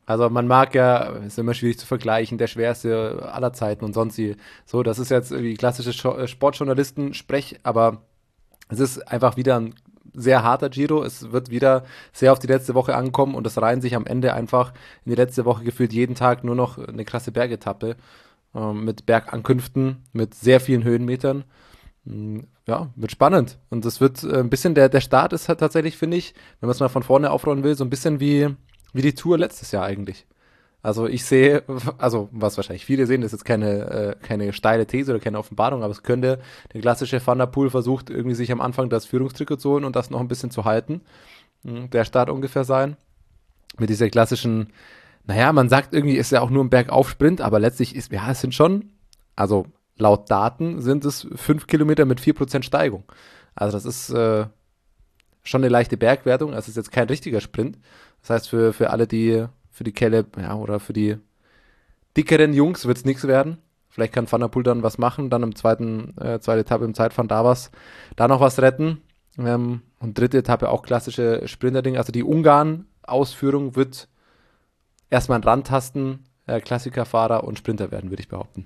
Also man mag ja, ist immer schwierig zu vergleichen, der schwerste aller Zeiten und sonst wie. So, das ist jetzt irgendwie klassische Sportjournalisten-Sprech, aber es ist einfach wieder ein sehr harter Giro. Es wird wieder sehr auf die letzte Woche ankommen und es reihen sich am Ende einfach in die letzte Woche gefühlt jeden Tag nur noch eine krasse Bergetappe mit Bergankünften, mit sehr vielen Höhenmetern. Ja, wird spannend. Und es wird ein bisschen, der Start ist halt tatsächlich, finde ich, wenn man es mal von vorne aufrollen will, so ein bisschen wie die Tour letztes Jahr eigentlich. Also ich sehe, also was wahrscheinlich viele sehen, das ist jetzt keine steile These oder keine Offenbarung, aber es könnte der klassische Van der Poel versucht, irgendwie sich am Anfang das Führungstrikot zu holen und das noch ein bisschen zu halten. Der Start ungefähr sein. Mit dieser klassischen, naja, man sagt irgendwie, ist ja auch nur ein Bergaufsprint, aber letztlich ist, ja, es sind schon, also laut Daten sind es 5 Kilometer mit 4% Steigung. Also das ist schon eine leichte Bergwertung, also es ist jetzt kein richtiger Sprint. Das heißt, für alle, für die Kelle, ja, oder für die dickeren Jungs wird es nichts werden. Vielleicht kann Van der Poel dann was machen, dann zweite Etappe im Zeitfahren da noch was retten. Und dritte Etappe auch klassische Sprinterding. Also die Ungarn-Ausführung wird erstmal ein Randtasten, Klassikerfahrer und Sprinter werden, würde ich behaupten.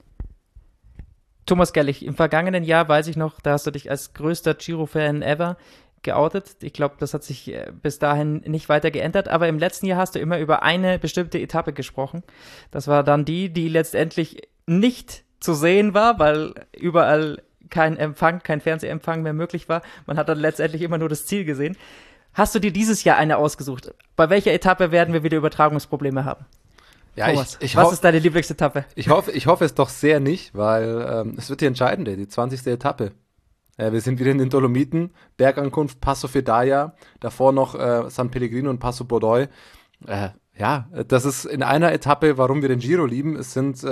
Thomas Gerlich, im vergangenen Jahr weiß ich noch, da hast du dich als größter Giro-Fan ever geoutet. Ich glaube, das hat sich bis dahin nicht weiter geändert, aber im letzten Jahr hast du immer über eine bestimmte Etappe gesprochen. Das war dann die letztendlich nicht zu sehen war, weil überall kein Fernsehempfang mehr möglich war. Man hat dann letztendlich immer nur das Ziel gesehen. Hast du dir dieses Jahr eine ausgesucht? Bei welcher Etappe werden wir wieder Übertragungsprobleme haben? Ja, Thomas, was ist deine Lieblingsetappe? Ich hoffe es doch sehr nicht, weil es wird die entscheidende, die 20. Etappe. Wir sind wieder in den Dolomiten, Bergankunft Passo Fedaia, davor noch San Pellegrino und Passo Bodoi. Ja, das ist in einer Etappe, warum wir den Giro lieben. Es sind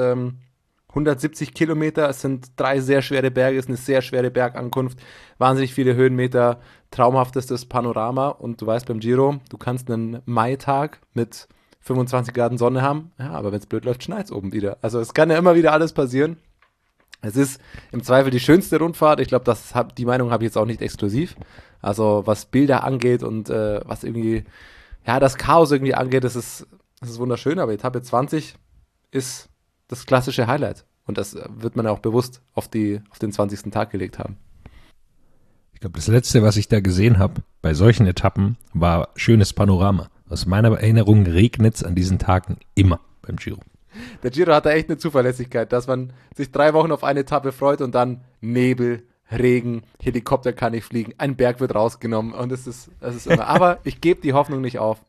170 Kilometer, es sind 3 sehr schwere Berge, es ist eine sehr schwere Bergankunft, wahnsinnig viele Höhenmeter, traumhaftestes Panorama. Und du weißt beim Giro, du kannst einen Maitag mit 25 Grad Sonne haben, ja, aber wenn es blöd läuft, schneit es oben wieder. Also es kann ja immer wieder alles passieren. Es ist im Zweifel die schönste Rundfahrt. Ich glaube, die Meinung habe ich jetzt auch nicht exklusiv. Also was Bilder angeht und was irgendwie, ja, das Chaos irgendwie angeht, das ist wunderschön. Aber Etappe 20 ist das klassische Highlight. Und das wird man auch bewusst auf den 20. Tag gelegt haben. Ich glaube, das Letzte, was ich da gesehen habe bei solchen Etappen, war schönes Panorama. Aus meiner Erinnerung regnet es an diesen Tagen immer beim Giro. Der Giro hat da echt eine Zuverlässigkeit, dass man sich 3 Wochen auf eine Etappe freut und dann Nebel, Regen, Helikopter kann nicht fliegen, ein Berg wird rausgenommen und es ist immer. Aber ich gebe die Hoffnung nicht auf.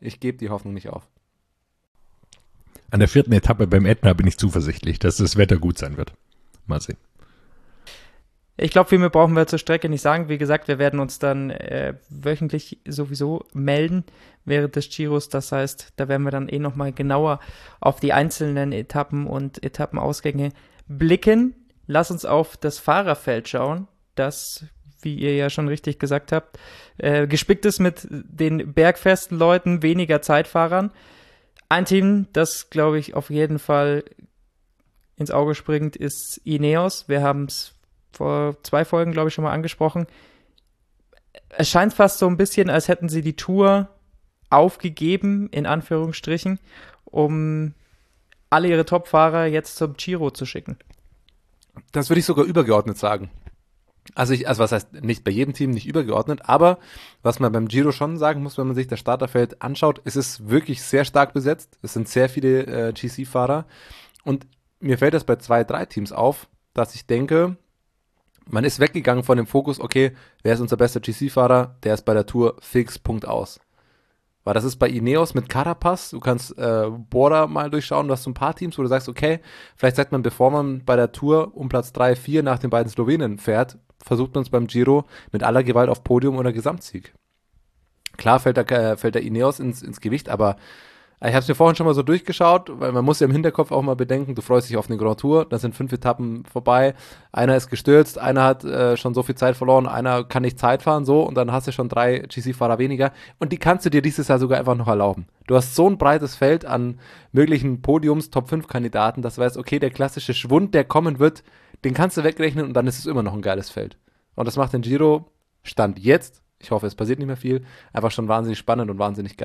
An der 4. Etappe beim Ätna bin ich zuversichtlich, dass das Wetter gut sein wird. Mal sehen. Ich glaube, viel mehr brauchen wir zur Strecke nicht sagen. Wie gesagt, wir werden uns dann wöchentlich sowieso melden während des Giros. Das heißt, da werden wir dann nochmal genauer auf die einzelnen Etappen und Etappenausgänge blicken. Lass uns auf das Fahrerfeld schauen, das, wie ihr ja schon richtig gesagt habt, gespickt ist mit den bergfesten Leuten, weniger Zeitfahrern. Ein Team, das, glaube ich, auf jeden Fall ins Auge springt, ist Ineos. Wir haben es vor 2 Folgen, glaube ich, schon mal angesprochen. Es scheint fast so ein bisschen, als hätten sie die Tour aufgegeben, in Anführungsstrichen, um alle ihre Top-Fahrer jetzt zum Giro zu schicken. Das würde ich sogar übergeordnet sagen. Also was heißt, nicht bei jedem Team, nicht übergeordnet, aber was man beim Giro schon sagen muss, wenn man sich das Starterfeld anschaut, ist es wirklich sehr stark besetzt. Es sind sehr viele GC-Fahrer und mir fällt das bei 2, 3 Teams auf, dass ich denke, man ist weggegangen von dem Fokus, okay, wer ist unser bester GC-Fahrer, der ist bei der Tour fix, Punkt aus. Weil das ist bei Ineos mit Carapaz, du kannst Bora mal durchschauen, du hast so ein paar Teams, wo du sagst, okay, vielleicht sagt man, bevor man bei der Tour um Platz 3, 4 nach den beiden Slowenen fährt, versucht man es beim Giro mit aller Gewalt auf Podium oder Gesamtsieg. Klar fällt der Ineos ins Gewicht, aber ich habe es mir vorhin schon mal so durchgeschaut, weil man muss ja im Hinterkopf auch mal bedenken, du freust dich auf eine Grand Tour, da sind 5 Etappen vorbei, einer ist gestürzt, einer hat schon so viel Zeit verloren, einer kann nicht Zeit fahren, so, und dann hast du schon 3 GC-Fahrer weniger und die kannst du dir dieses Jahr sogar einfach noch erlauben. Du hast so ein breites Feld an möglichen Podiums-Top-5-Kandidaten, dass du weißt, okay, der klassische Schwund, der kommen wird, den kannst du wegrechnen und dann ist es immer noch ein geiles Feld. Und das macht den Giro, Stand jetzt, ich hoffe, es passiert nicht mehr viel, einfach schon wahnsinnig spannend und wahnsinnig geil.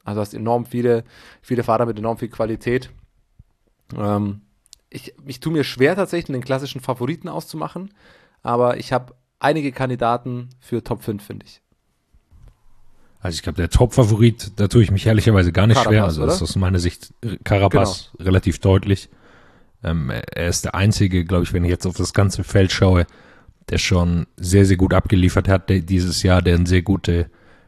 Also hast enorm viele Fahrer mit enorm viel Qualität. Ich tue mir schwer, tatsächlich den klassischen Favoriten auszumachen, aber ich habe einige Kandidaten für Top 5, finde ich. Also ich glaube, der Top-Favorit, da tue ich mich ehrlicherweise gar nicht Carapaz, schwer. Also oder? das ist aus meiner Sicht Carapaz relativ deutlich. Er ist der Einzige, glaube ich, wenn ich jetzt auf das ganze Feld schaue, der schon sehr, sehr gut abgeliefert hat dieses Jahr, der ein sehr gutes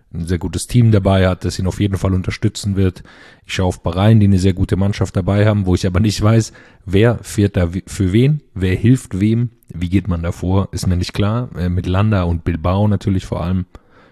Team dabei hat, das ihn auf jeden Fall unterstützen wird. Ich schaue auf Bahrain, die eine sehr gute Mannschaft dabei haben, wo ich aber nicht weiß, wer fährt da für wen, wer hilft wem, wie geht man da vor, ist mir nicht klar. Mit Landa und Bilbao natürlich vor allem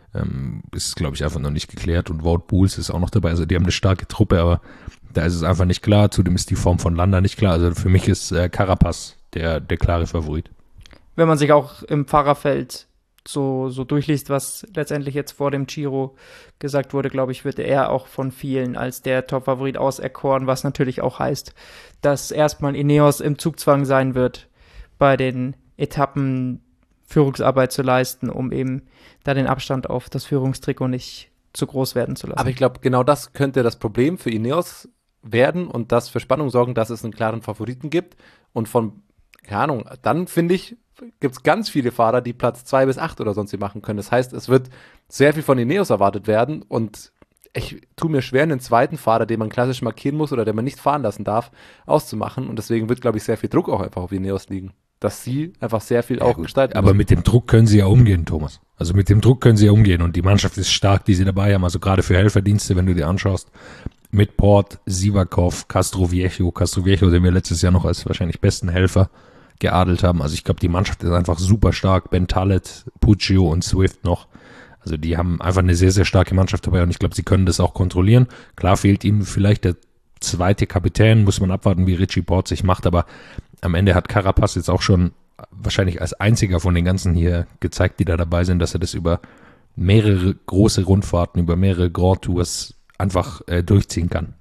ist, glaube ich, einfach noch nicht geklärt und Wout Poels ist auch noch dabei. Also die haben eine starke Truppe, aber da ist es einfach nicht klar. Zudem ist die Form von Landa nicht klar. Also für mich ist Carapaz der klare Favorit. Wenn man sich auch im Fahrerfeld so durchliest, was letztendlich jetzt vor dem Giro gesagt wurde, glaube ich, wird er auch von vielen als der Top-Favorit auserkoren, was natürlich auch heißt, dass erstmal Ineos im Zugzwang sein wird, bei den Etappen Führungsarbeit zu leisten, um eben da den Abstand auf das Führungstrikot nicht zu groß werden zu lassen. Aber ich glaube, genau das könnte das Problem für Ineos werden und das für Spannung sorgen, dass es einen klaren Favoriten gibt. Und von, keine Ahnung, dann finde ich, gibt es ganz viele Fahrer, die Platz 2 bis 8 oder sonst wie machen können. Das heißt, es wird sehr viel von Ineos erwartet werden und ich tue mir schwer, einen zweiten Fahrer, den man klassisch markieren muss oder den man nicht fahren lassen darf, auszumachen. Und deswegen wird, glaube ich, sehr viel Druck auch einfach auf Ineos liegen. Dass sie einfach sehr viel auch gestalten Aber müssen. mit dem Druck können sie ja umgehen, Thomas. Also mit dem Druck können sie ja umgehen und die Mannschaft ist stark, die sie dabei haben. Also gerade für Helferdienste, wenn du dir anschaust, mit Port, Sivakov, Castroviejo, den wir letztes Jahr noch als wahrscheinlich besten Helfer geadelt haben. Also ich glaube, die Mannschaft ist einfach super stark. Ben Tallet, Puccio und Swift noch. Also die haben einfach eine sehr, sehr starke Mannschaft dabei und ich glaube, sie können das auch kontrollieren. Klar fehlt ihnen vielleicht der zweite Kapitän, muss man abwarten, wie Richie Port sich macht, aber am Ende hat Carapaz jetzt auch schon wahrscheinlich als einziger von den ganzen hier gezeigt, die da dabei sind, dass er das über mehrere große Rundfahrten, über mehrere Grand Tours einfach durchziehen kann,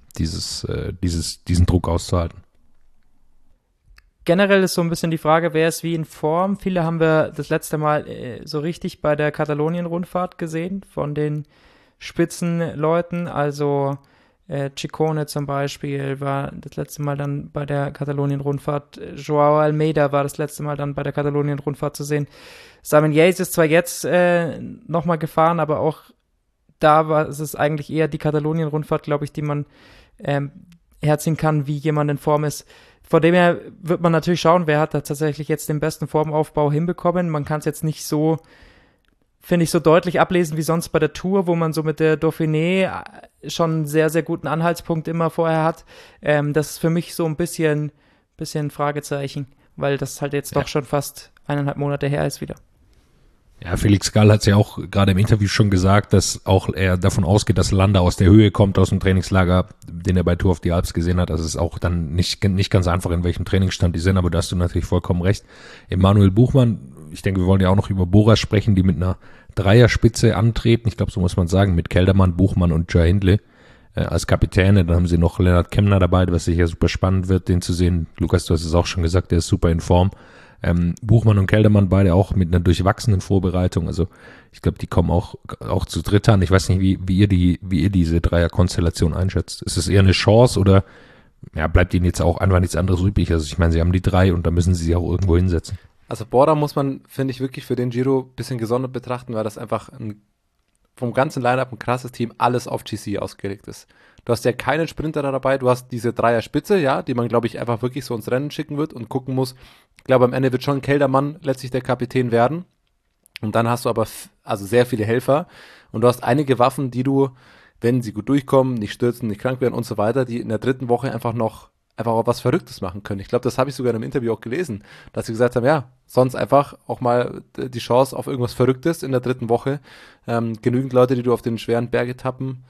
diesen Druck auszuhalten. Generell ist so ein bisschen die Frage, wer ist wie in Form. Viele haben wir das letzte Mal so richtig bei der Katalonien-Rundfahrt gesehen, von den Spitzenleuten, also Ciccone zum Beispiel war das letzte Mal dann bei der Katalonien-Rundfahrt. Joao Almeida war das letzte Mal dann bei der Katalonien-Rundfahrt zu sehen. Simon Yates ist zwar jetzt nochmal gefahren, aber auch da war es eigentlich eher die Katalonien-Rundfahrt, glaube ich, die man herziehen kann, wie jemand in Form ist. Von dem her wird man natürlich schauen, wer hat da tatsächlich jetzt den besten Formaufbau hinbekommen. Man kann es jetzt nicht so, finde ich, so deutlich ablesen wie sonst bei der Tour, wo man so mit der Dauphiné schon einen sehr, sehr guten Anhaltspunkt immer vorher hat. Das ist für mich so ein bisschen Fragezeichen, weil das halt jetzt doch schon fast 1,5 Monate her ist wieder. Ja, Felix Gall hat es ja auch gerade im Interview schon gesagt, dass auch er davon ausgeht, dass Landa aus der Höhe kommt, aus dem Trainingslager, den er bei Tour of the Alps gesehen hat. Also es ist auch dann nicht ganz einfach, in welchem Trainingsstand die sind, aber da hast du natürlich vollkommen recht. Emanuel Buchmann, ich denke, wir wollen ja auch noch über Bora sprechen, die mit einer Dreierspitze antreten. Ich glaube, so muss man sagen, mit Kelderman, Buchmann und Jai Hindley als Kapitäne. Dann haben sie noch Lennart Kemner dabei, was sicher super spannend wird, den zu sehen. Lukas, du hast es auch schon gesagt, der ist super in Form. Buchmann und Kelderman beide auch mit einer durchwachsenen Vorbereitung. Also ich glaube, die kommen auch zu dritt an. Ich weiß nicht, wie ihr diese Dreierkonstellation einschätzt. Ist es eher eine Chance oder bleibt ihnen jetzt auch einfach nichts anderes übrig? Also ich meine, sie haben die 3 und da müssen sie sich auch irgendwo hinsetzen. Also Bora muss man, finde ich, wirklich für den Giro ein bisschen gesondert betrachten, weil das einfach vom ganzen Line-Up ein krasses Team, alles auf GC ausgelegt ist. Du hast ja keinen Sprinter da dabei, du hast diese Dreierspitze, ja, die man, glaube ich, einfach wirklich so ins Rennen schicken wird und gucken muss. Ich glaube, am Ende wird schon Kelderman letztlich der Kapitän werden. Und dann hast du aber also sehr viele Helfer und du hast einige Waffen, die du, wenn sie gut durchkommen, nicht stürzen, nicht krank werden und so weiter, die in der dritten Woche einfach auch was Verrücktes machen können. Ich glaube, das habe ich sogar in einem Interview auch gelesen, dass sie gesagt haben, ja, sonst einfach auch mal die Chance auf irgendwas Verrücktes in der dritten Woche. Genügend Leute, die du auf den schweren Bergetappen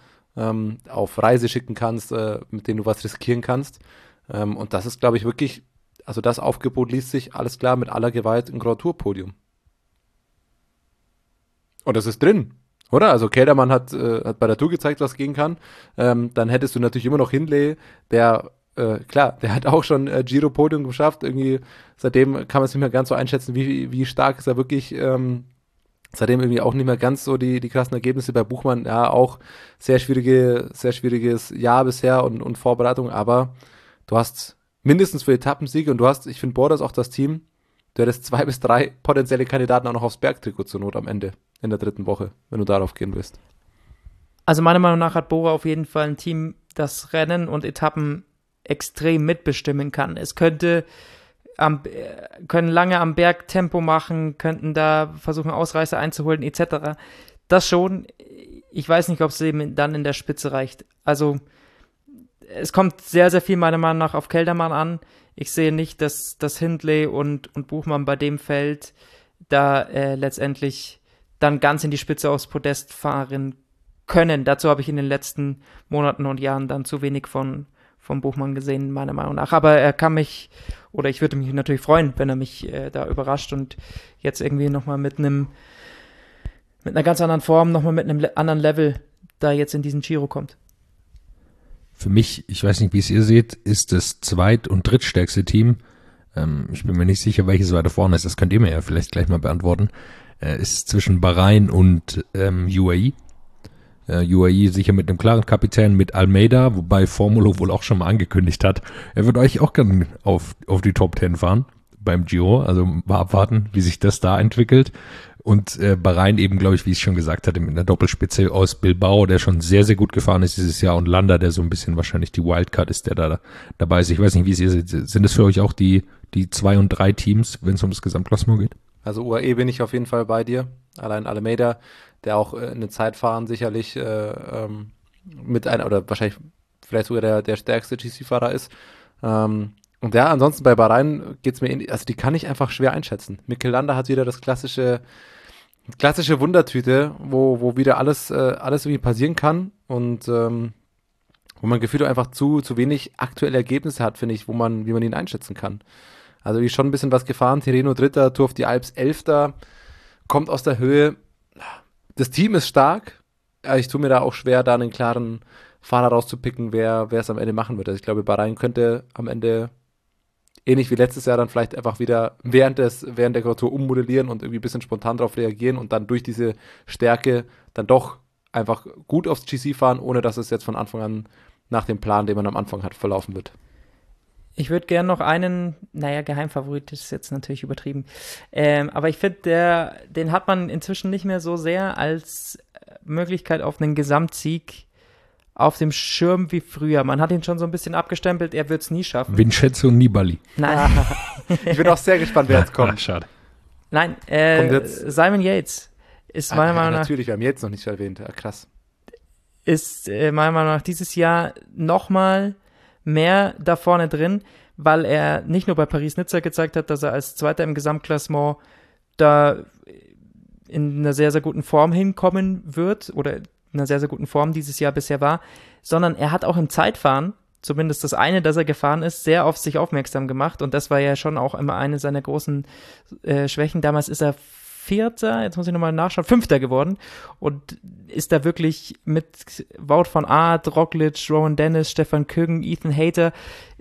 auf Reise schicken kannst, mit denen du was riskieren kannst. Und das ist, glaube ich, wirklich, also das Aufgebot liest sich, alles klar, mit aller Gewalt im Grand Tour Podium. Und das ist drin, oder? Also Kelderman hat bei der Tour gezeigt, was gehen kann. Dann hättest du natürlich immer noch Hindley, der hat auch schon Giro-Podium geschafft. Irgendwie seitdem kann man es nicht mehr ganz so einschätzen, wie stark ist er wirklich Seitdem irgendwie auch nicht mehr ganz so die krassen Ergebnisse bei Buchmann. Ja, auch sehr schwieriges Jahr bisher und Vorbereitung, aber du hast mindestens für Etappensiege und du hast, ich finde, Borders auch das Team, du hättest 2 bis 3 potenzielle Kandidaten auch noch aufs Bergtrikot zur Not am Ende in der 3. Woche, wenn du darauf gehen willst. Also meiner Meinung nach hat Bora auf jeden Fall ein Team, das Rennen und Etappen extrem mitbestimmen kann. Es können lange am Berg Tempo machen, könnten da versuchen, Ausreißer einzuholen, etc. Das schon. Ich weiß nicht, ob es eben dann in der Spitze reicht. Also es kommt sehr, sehr viel meiner Meinung nach auf Kelderman an. Ich sehe nicht, dass Hindley und Buchmann bei dem Feld da letztendlich dann ganz in die Spitze aufs Podest fahren können. Dazu habe ich in den letzten Monaten und Jahren dann zu wenig von Buchmann gesehen, meiner Meinung nach. Aber er kann mich, oder ich würde mich natürlich freuen, wenn er mich da überrascht und jetzt irgendwie nochmal mit einer ganz anderen Form, nochmal mit einem anderen Level da jetzt in diesen Giro kommt. Für mich, ich weiß nicht, wie es ihr seht, ist das zweit- und drittstärkste Team, ich bin mir nicht sicher, welches weiter vorne ist, das könnt ihr mir ja vielleicht gleich mal beantworten, ist zwischen Bahrain und UAE. UAE sicher mit einem klaren Kapitän, mit Almeida, wobei Formulo wohl auch schon mal angekündigt hat, er wird euch auch gerne auf die Top 10 fahren beim Giro, also mal abwarten, wie sich das da entwickelt. Und Bahrain eben, glaube ich, wie ich schon gesagt hatte, mit einer Doppelspitze aus Bilbao, der schon sehr, sehr gut gefahren ist dieses Jahr, und Landa, der so ein bisschen wahrscheinlich die Wildcard ist, der da dabei ist. Ich weiß nicht, wie es ihr seht. Sind es für euch auch die 2 und 3 Teams, wenn es um das Gesamtklassement geht? Also UAE bin ich auf jeden Fall bei dir. Allein Almeida, der auch eine Zeitfahren sicherlich mit einer, oder wahrscheinlich vielleicht sogar der stärkste GC-Fahrer ist. Und ja, ansonsten bei Bahrain geht's mir also die kann ich einfach schwer einschätzen. Mikel Landa hat wieder das klassische Wundertüte, wo wieder alles irgendwie passieren kann und wo man gefühlt einfach zu wenig aktuelle Ergebnisse hat, finde ich, wie man ihn einschätzen kann. Also die schon ein bisschen was gefahren, Tirreno Dritter, Tour of the Alps 11. Kommt aus der Höhe. Das Team ist stark. Ich tue mir da auch schwer, da einen klaren Fahrer rauszupicken, wer es am Ende machen wird. Also ich glaube, Bahrain könnte am Ende ähnlich wie letztes Jahr dann vielleicht einfach wieder während der Grand Tour ummodellieren und irgendwie ein bisschen spontan darauf reagieren und dann durch diese Stärke dann doch einfach gut aufs GC fahren, ohne dass es jetzt von Anfang an nach dem Plan, den man am Anfang hat, verlaufen wird. Ich würde gerne noch einen, Geheimfavorit ist jetzt natürlich übertrieben, aber ich finde, den hat man inzwischen nicht mehr so sehr als Möglichkeit auf einen Gesamtsieg auf dem Schirm wie früher. Man hat ihn schon so ein bisschen abgestempelt, er wird es nie schaffen. Vincenzo Nibali. Nein. Ich bin auch sehr gespannt, wer jetzt kommt. Ach, schade. Nein, Simon Yates ist meiner Meinung nach... Natürlich, wir haben jetzt noch nicht erwähnt, ja, krass. Ist meiner Meinung nach dieses Jahr nochmal mehr da vorne drin, weil er nicht nur bei Paris-Nizza gezeigt hat, dass er als Zweiter im Gesamtklassement da in einer sehr, sehr guten Form hinkommen wird oder in einer sehr, sehr guten Form dieses Jahr bisher war, sondern er hat auch im Zeitfahren, zumindest das eine, das er gefahren ist, sehr auf sich aufmerksam gemacht und das war ja schon auch immer eine seiner großen Schwächen. Damals ist er Vierter, jetzt muss ich nochmal nachschauen, Fünfter geworden und ist da wirklich mit Wout van Aert, Roglic, Rowan Dennis, Stefan Küng, Ethan Hayter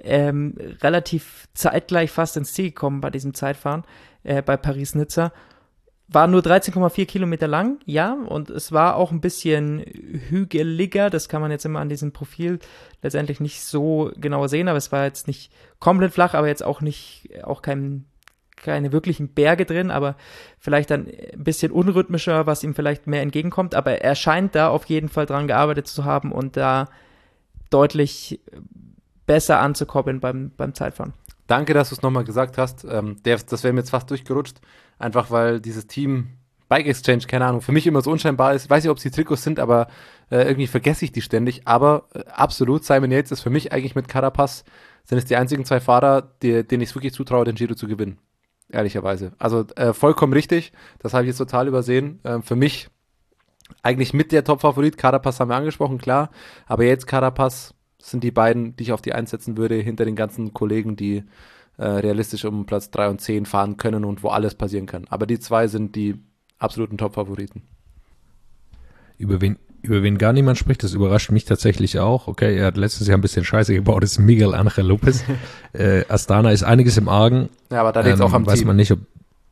relativ zeitgleich fast ins Ziel gekommen bei diesem Zeitfahren bei Paris-Nizza. War nur 13,4 Kilometer lang, ja, und es war auch ein bisschen hügeliger, das kann man jetzt immer an diesem Profil letztendlich nicht so genau sehen, aber es war jetzt nicht komplett flach, aber jetzt auch keine wirklichen Berge drin, aber vielleicht dann ein bisschen unrhythmischer, was ihm vielleicht mehr entgegenkommt, aber er scheint da auf jeden Fall dran gearbeitet zu haben und da deutlich besser anzukommen beim Zeitfahren. Danke, dass du es nochmal gesagt hast. Das wäre mir jetzt fast durchgerutscht, einfach weil dieses Team Bike Exchange, keine Ahnung, für mich immer so unscheinbar ist. Ich weiß nicht, ob es die Trikots sind, aber irgendwie vergesse ich die ständig. Aber absolut, Simon Yates ist für mich eigentlich mit Carapaz, sind es die einzigen 2 Fahrer, denen ich es wirklich zutraue, den Giro zu gewinnen. Ehrlicherweise. Also vollkommen richtig. Das habe ich jetzt total übersehen. Für mich eigentlich mit der Top-Favorit. Carapaz haben wir angesprochen, klar. Aber jetzt Carapaz sind die beiden, die ich auf die 1 setzen würde, hinter den ganzen Kollegen, die realistisch um Platz 3 und 10 fahren können und wo alles passieren kann. Aber die 2 sind die absoluten Top-Favoriten. Über wen gar niemand spricht, das überrascht mich tatsächlich auch. Okay, er hat letztes Jahr ein bisschen Scheiße gebaut, das ist Miguel Angel Lopez. Astana ist einiges im Argen. Ja, aber da liegt es auch am weiß Team. Man nicht, ob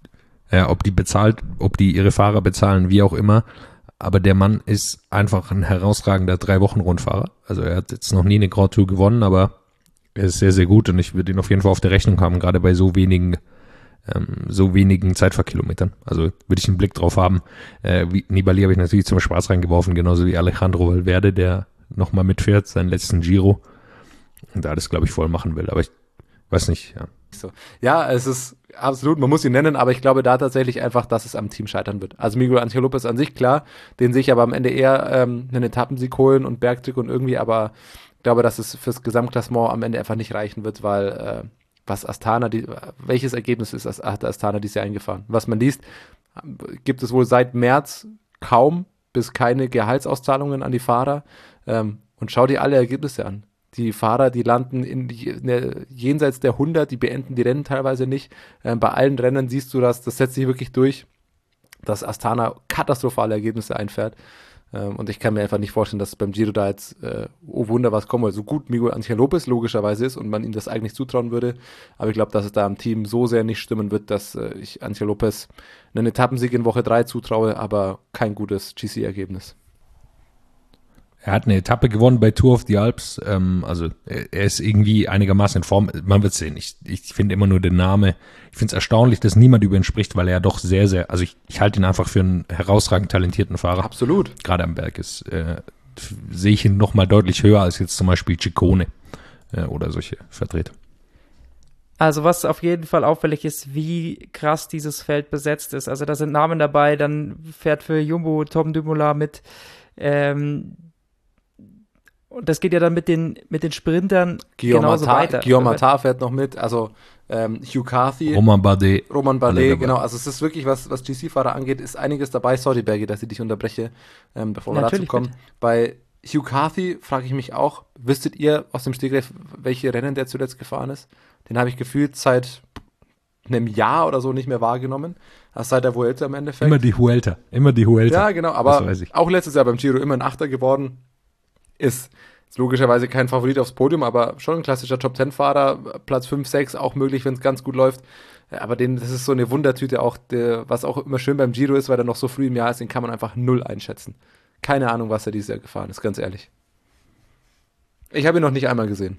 ob die ihre Fahrer bezahlen, wie auch immer. Aber der Mann ist einfach ein herausragender 3-Wochen-Rundfahrer. Also er hat jetzt noch nie eine Grand Tour gewonnen, aber er ist sehr, sehr gut und ich würde ihn auf jeden Fall auf der Rechnung haben, gerade bei so wenigen Zeitfahrkilometern. Also würde ich einen Blick drauf haben. Nibali habe ich natürlich zum Spaß reingeworfen, genauso wie Alejandro Valverde, der nochmal mitfährt, seinen letzten Giro. Und da das, glaube ich, voll machen will. Aber ich weiß nicht, ja. So. Ja, es ist absolut, man muss ihn nennen, aber ich glaube da tatsächlich einfach, dass es am Team scheitern wird. Also Miguel Angel Lopez an sich, klar, den sehe ich aber am Ende eher einen Etappensieg holen und Bergtrikot und irgendwie, aber ich glaube, dass es fürs Gesamtklassement am Ende einfach nicht reichen wird, weil welches Ergebnis hat Astana dieses Jahr eingefahren? Was man liest, gibt es wohl seit März kaum bis keine Gehaltsauszahlungen an die Fahrer und schau dir alle Ergebnisse an. Die Fahrer, die landen jenseits der 100, die beenden die Rennen teilweise nicht. Bei allen Rennen siehst du, das setzt sich wirklich durch, dass Astana katastrophale Ergebnisse einfährt. Und ich kann mir einfach nicht vorstellen, dass beim Giro da jetzt, oh Wunder, was kommt, weil so gut Miguel Angel Lopez logischerweise ist und man ihm das eigentlich zutrauen würde. Aber ich glaube, dass es da am Team so sehr nicht stimmen wird, dass ich Angel Lopez einen Etappensieg in Woche 3 zutraue, aber kein gutes GC-Ergebnis. Er hat eine Etappe gewonnen bei Tour of the Alps, also er ist irgendwie einigermaßen in Form, man wird sehen, ich finde immer nur den Namen, ich finde es erstaunlich, dass niemand über ihn spricht, weil er ja doch sehr, sehr, also ich halte ihn einfach für einen herausragend talentierten Fahrer. Absolut. Gerade am Berg sehe ich ihn nochmal deutlich höher als jetzt zum Beispiel Ciccone oder solche Vertreter. Also was auf jeden Fall auffällig ist, wie krass dieses Feld besetzt ist. Also da sind Namen dabei, dann fährt für Jumbo Tom Dumoulin mit, und das geht ja dann mit den Sprintern genauso weiter. Guillaume Martin fährt noch mit, also Hugh Carthy. Romain Bardet, genau. Also es ist wirklich, was GC-Fahrer angeht, ist einiges dabei. Sorry, Bergi, dass ich dich unterbreche, bevor wir dazu kommen. Bitte. Bei Hugh Carthy frage ich mich auch, wüsstet ihr aus dem Stegreif, welche Rennen der zuletzt gefahren ist? Den habe ich gefühlt seit einem Jahr oder so nicht mehr wahrgenommen. Also seit der Vuelta im Endeffekt. Immer die Vuelta. Ja, genau, aber auch letztes Jahr beim Giro immer ein Achter geworden. Ist logischerweise kein Favorit aufs Podium, aber schon ein klassischer Top-10-Fahrer, Platz 5, 6 auch möglich, wenn es ganz gut läuft. Aber das ist so eine Wundertüte auch, was auch immer schön beim Giro ist, weil er noch so früh im Jahr ist, den kann man einfach null einschätzen. Keine Ahnung, was er dieses Jahr gefahren ist, ganz ehrlich. Ich habe ihn noch nicht einmal gesehen.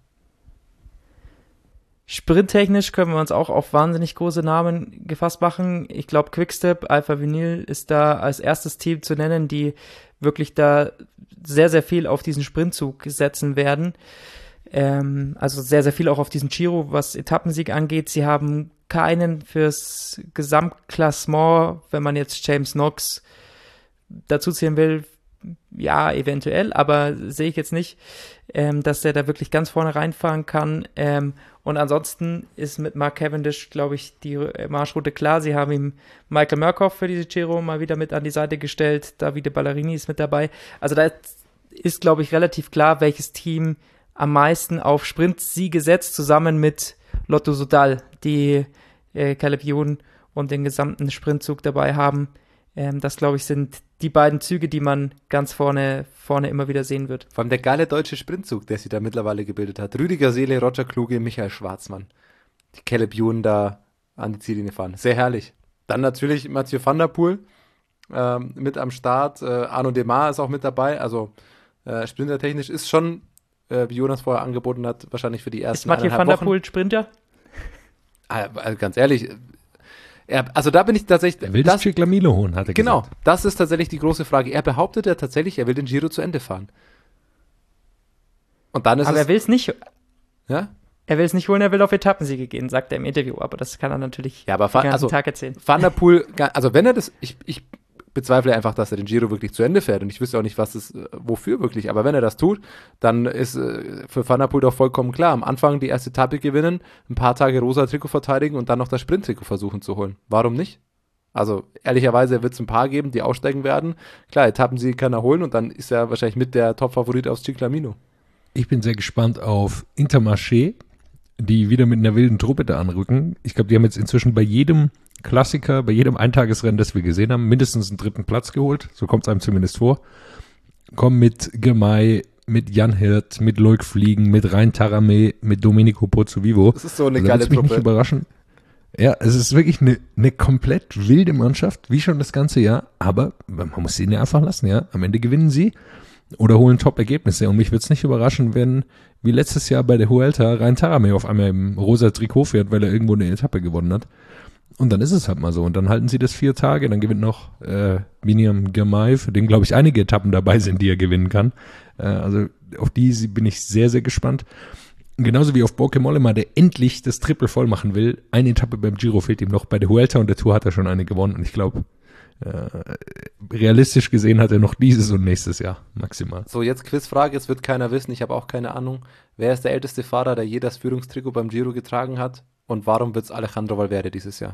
Sprinttechnisch können wir uns auch auf wahnsinnig große Namen gefasst machen. Ich glaube, Quickstep, Alpha Vinyl ist da als erstes Team zu nennen, die wirklich da sehr, sehr viel auf diesen Sprintzug setzen werden. Also sehr, sehr viel auch auf diesen Giro, was Etappensieg angeht. Sie haben keinen fürs Gesamtklassement, wenn man jetzt James Knox dazu zählen will, ja, eventuell, aber sehe ich jetzt nicht, dass der da wirklich ganz vorne reinfahren kann. Und ansonsten ist mit Mark Cavendish, glaube ich, die Marschroute klar. Sie haben ihm Michael Murkoff für diese Giro mal wieder mit an die Seite gestellt. Davide Ballerini ist mit dabei. Also da ist, glaube ich, relativ klar, welches Team am meisten auf Sprintsiege setzt, zusammen mit Lotto Soudal, die Caleb Ewan und den gesamten Sprintzug dabei haben. Das, glaube ich, sind die beiden Züge, die man ganz vorne immer wieder sehen wird. Vor allem der geile deutsche Sprintzug, der sich da mittlerweile gebildet hat. Rüdiger Seele, Roger Kluge, Michael Schwarzmann. Die Caleb Ewan da an die Ziellinie fahren. Sehr herrlich. Dann natürlich Mathieu van der Poel mit am Start. Arnaud Démare ist auch mit dabei. Also sprintertechnisch ist schon, wie Jonas vorher angeboten hat, wahrscheinlich für die ersten 1,5 Wochen. Ist Mathieu van der Poel Sprinter? Also ganz ehrlich, also da bin ich tatsächlich... Er will das Ciclamino holen, hat er genau, gesagt. Genau, das ist tatsächlich die große Frage. Er behauptet ja tatsächlich, er will den Giro zu Ende fahren. Und dann ist aber er will es nicht. Ja? Er will es nicht holen, er will auf Etappensiege gehen, sagt er im Interview. Aber das kann er natürlich den ganzen Tag erzählen. Van der Poel, also wenn er das... Ich bezweifle einfach, dass er den Giro wirklich zu Ende fährt. Und ich wüsste auch nicht, wofür wirklich. Aber wenn er das tut, dann ist für Van der Poel doch vollkommen klar. Am Anfang die erste Etappe gewinnen, ein paar Tage rosa Trikot verteidigen und dann noch das Sprinttrikot versuchen zu holen. Warum nicht? Also ehrlicherweise wird es ein paar geben, die aussteigen werden. Klar, Etappensieg kann er holen und dann ist er wahrscheinlich mit der Top-Favorit aufs Ciclamino. Ich bin sehr gespannt auf Intermarché, die wieder mit einer wilden Truppe da anrücken. Ich glaube, die haben jetzt inzwischen bei jedem Klassiker, bei jedem Eintagesrennen, das wir gesehen haben, mindestens einen 3. Platz geholt. So kommt es einem zumindest vor. Kommen mit Girmay, mit Jan Hirt, mit Loic Fliegen, mit Rein Taramé, mit Domenico Pozzovivo. Das ist so eine geile Truppe. Mich nicht überraschen, Ja, es ist wirklich eine komplett wilde Mannschaft, wie schon das ganze Jahr, aber man muss sie einfach lassen, ja. Am Ende gewinnen sie oder holen Top-Ergebnisse und mich würde es nicht überraschen, wenn, wie letztes Jahr bei der Vuelta, Rein Taramay auf einmal im rosa Trikot fährt, weil er irgendwo eine Etappe gewonnen hat. Und dann ist es halt mal so. Und dann halten sie das 4 Tage, dann gewinnt noch Biniam Girmay, für den, glaube ich, einige Etappen dabei sind, die er gewinnen kann. Also auf die bin ich sehr, sehr gespannt. Genauso wie auf Bauke Mollema, der endlich das Triple voll machen will. Eine Etappe beim Giro fehlt ihm noch. Bei der Vuelta und der Tour hat er schon eine gewonnen. Und ich glaube, realistisch gesehen hat er noch dieses und nächstes Jahr maximal. So, jetzt Quizfrage, es wird keiner wissen, ich habe auch keine Ahnung. Wer ist der älteste Fahrer, der je das Führungstrikot beim Giro getragen hat? Und warum wird es Alejandro Valverde dieses Jahr?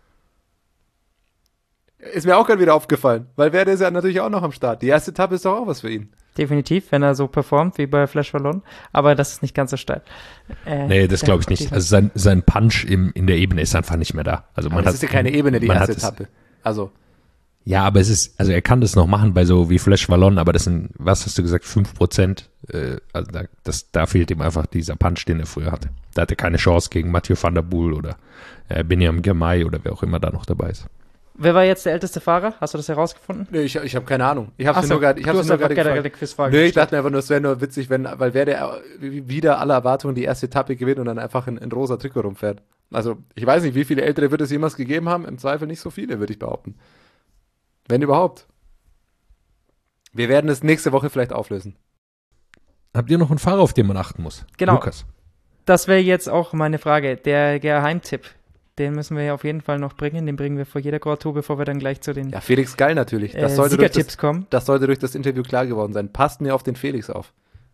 Ist mir auch gerade wieder aufgefallen. Valverde ist ja natürlich auch noch am Start. Die erste Etappe ist doch auch was für ihn. Definitiv, wenn er so performt wie bei Flash Wallon. Aber das ist nicht ganz so steil. Nee, das glaube ich nicht. Also sein Punch in der Ebene ist einfach nicht mehr da. Also das ist ja keine Ebene, die erste Etappe. Also. Ja, aber also er kann das noch machen bei so wie Flash Wallon, aber das sind, was hast du gesagt, 5%? Also da fehlt ihm einfach dieser Punch, den er früher hatte. Da hat er keine Chance gegen Mathieu van der Poel oder Biniam Girmay oder wer auch immer da noch dabei ist. Wer war jetzt der älteste Fahrer? Hast du das herausgefunden? Nee, ich habe keine Ahnung. Ich habe nur gerade gefragt. Nee, ich dachte mir einfach nur, es wäre nur witzig, weil der wieder aller Erwartungen die erste Etappe gewinnt und dann einfach in rosa Trikot rumfährt. Also, ich weiß nicht, wie viele Ältere wird es jemals gegeben haben. Im Zweifel nicht so viele, würde ich behaupten. Wenn überhaupt. Wir werden es nächste Woche vielleicht auflösen. Habt ihr noch einen Fahrer, auf den man achten muss? Genau. Lukas. Das wäre jetzt auch meine Frage. Der Geheimtipp. Den müssen wir ja auf jeden Fall noch bringen. Den bringen wir vor jeder Grand Tour, bevor wir dann gleich zu den Felix Gall natürlich. Siegertipps kommen. Das sollte durch das Interview klar geworden sein. Passt mir auf den Felix auf.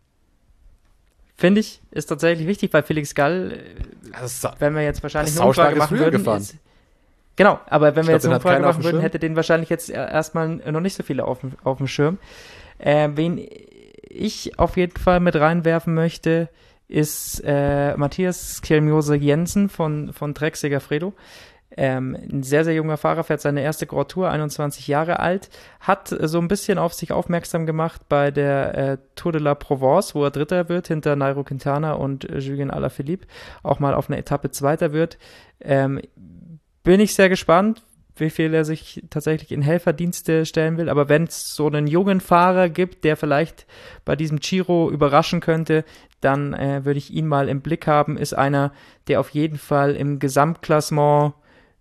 Finde ich, ist tatsächlich wichtig, weil Felix Gall, wenn wir jetzt wahrscheinlich eine Umfrage machen würden, genau, aber wenn wir jetzt eine Umfrage machen würden, hätte den wahrscheinlich jetzt erstmal noch nicht so viele auf dem Schirm. Wen ich auf jeden Fall mit reinwerfen möchte, ist Matthias Kjelmjose Jensen von Trek Segafredo. Ein sehr, sehr junger Fahrer, fährt seine erste Grand Tour, 21 Jahre alt, hat so ein bisschen auf sich aufmerksam gemacht bei der Tour de la Provence, wo er Dritter wird, hinter Nairo Quintana und Julien Alaphilippe, auch mal auf einer Etappe Zweiter wird. Bin ich sehr gespannt, wie viel er sich tatsächlich in Helferdienste stellen will, aber wenn es so einen jungen Fahrer gibt, der vielleicht bei diesem Giro überraschen könnte, dann würde ich ihn mal im Blick haben, ist einer, der auf jeden Fall im Gesamtklassement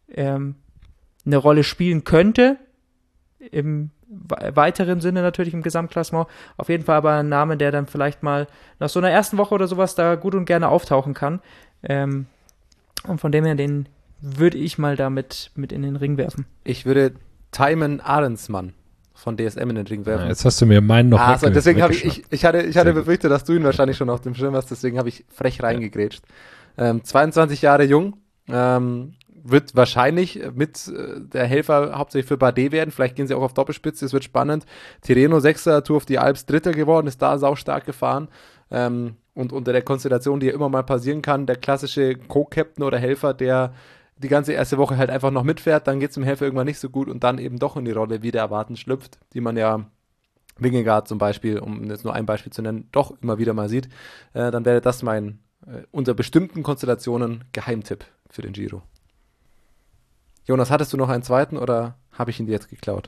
eine Rolle spielen könnte, im weiteren Sinne natürlich im Gesamtklassement, auf jeden Fall aber ein Name, der dann vielleicht mal nach so einer ersten Woche oder sowas da gut und gerne auftauchen kann, und von dem her den würde ich mal damit mit in den Ring werfen. Ich würde Thymen Ahrensmann von DSM in den Ring werfen. Ja, jetzt hast du mir meinen noch also deswegen habe ich hatte befürchtet, dass du ihn wahrscheinlich schon auf dem Schirm hast, deswegen habe ich frech reingegrätscht. 22 Jahre jung, wird wahrscheinlich mit der Helfer hauptsächlich für Bardet werden. Vielleicht gehen sie auch auf Doppelspitze, es wird spannend. Tirreno 6er, Tour of the Alps 3. geworden, ist da saustark gefahren. Und unter der Konstellation, die ja immer mal passieren kann, der klassische Co-Captain oder Helfer, der die ganze erste Woche halt einfach noch mitfährt, dann geht es dem Helfer irgendwann nicht so gut und dann eben doch in die Rolle wieder erwarten schlüpft, die man ja Vingegaard zum Beispiel, um jetzt nur ein Beispiel zu nennen, doch immer wieder mal sieht, dann wäre das mein unter bestimmten Konstellationen Geheimtipp für den Giro. Jonas, hattest du noch einen zweiten oder habe ich ihn dir jetzt geklaut?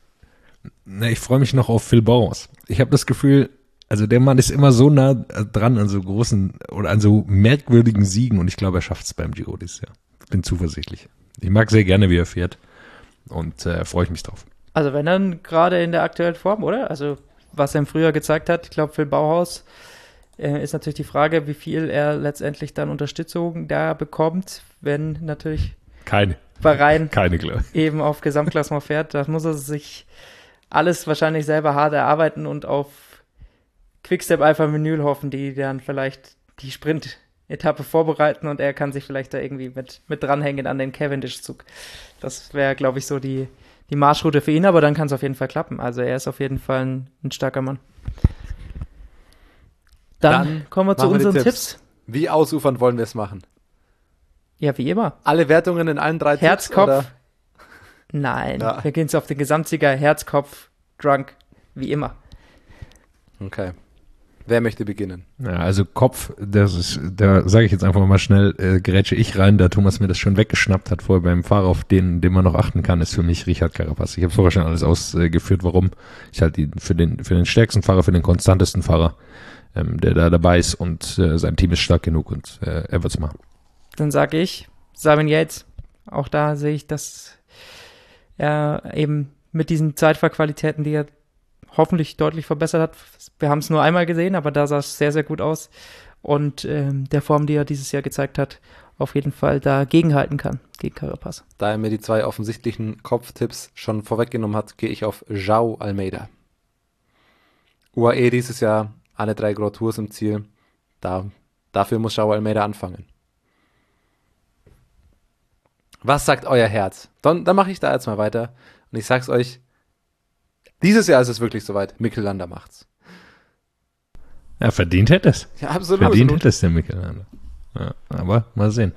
Na, ich freue mich noch auf Phil Bauers. Ich habe das Gefühl, also der Mann ist immer so nah dran an so großen oder an so merkwürdigen Siegen und ich glaube, er schafft es beim Giro dieses Jahr. Ich bin zuversichtlich. Ich mag sehr gerne, wie er fährt und freue ich mich drauf. Also wenn dann gerade in der aktuellen Form, oder? Also was er im Frühjahr gezeigt hat, ich glaube, Phil Bauhaus ist natürlich die Frage, wie viel er letztendlich dann Unterstützung da bekommt, wenn natürlich Bahrain eben auf Gesamtklassement fährt. Da muss er sich alles wahrscheinlich selber hart erarbeiten und auf Quickstep Alpha Vinyl hoffen, die dann vielleicht die Sprint-Etappe vorbereiten und er kann sich vielleicht da irgendwie mit dranhängen an den Cavendish-Zug. Das wäre, glaube ich, so die Marschroute für ihn, aber dann kann es auf jeden Fall klappen. Also er ist auf jeden Fall ein starker Mann. Dann kommen wir zu unseren Tipps. Wie ausufernd wollen wir es machen? Ja, wie immer. Alle Wertungen in allen 3 Herz, Tipps? Kopf. Oder? Nein, wir gehen auf den Gesamtsieger, Herz, Kopf, Drunk, wie immer. Okay. Wer möchte beginnen? Ja, also Kopf, da sage ich jetzt einfach mal schnell, grätsche ich rein, da Thomas mir das schon weggeschnappt hat vorher beim Fahrer, auf den man noch achten kann, ist für mich Richard Carapaz. Ich habe vorher schon alles ausgeführt, warum ich halt ihn für den stärksten Fahrer, für den konstantesten Fahrer, der da dabei ist und sein Team ist stark genug und er wird's machen. Dann sage ich Simon Yates. Auch da sehe ich, dass er eben mit diesen Zeitfahrqualitäten, die er hoffentlich deutlich verbessert hat. Wir haben es nur einmal gesehen, aber da sah es sehr, sehr gut aus. Und der Form, die er dieses Jahr gezeigt hat, auf jeden Fall da gegenhalten kann, gegen Carapaz. Da er mir die 2 offensichtlichen Kopftipps schon vorweggenommen hat, gehe ich auf João Almeida. UAE dieses Jahr, alle 3 Grand Tours im Ziel. Dafür muss João Almeida anfangen. Was sagt euer Herz? Dann mache ich da jetzt mal weiter. Und ich sag's euch, dieses Jahr ist es wirklich soweit. Mikel Landa macht's. Ja, verdient hätte es. Ja, absolut. Verdient hätte es der Mikel Landa. Ja, aber mal sehen.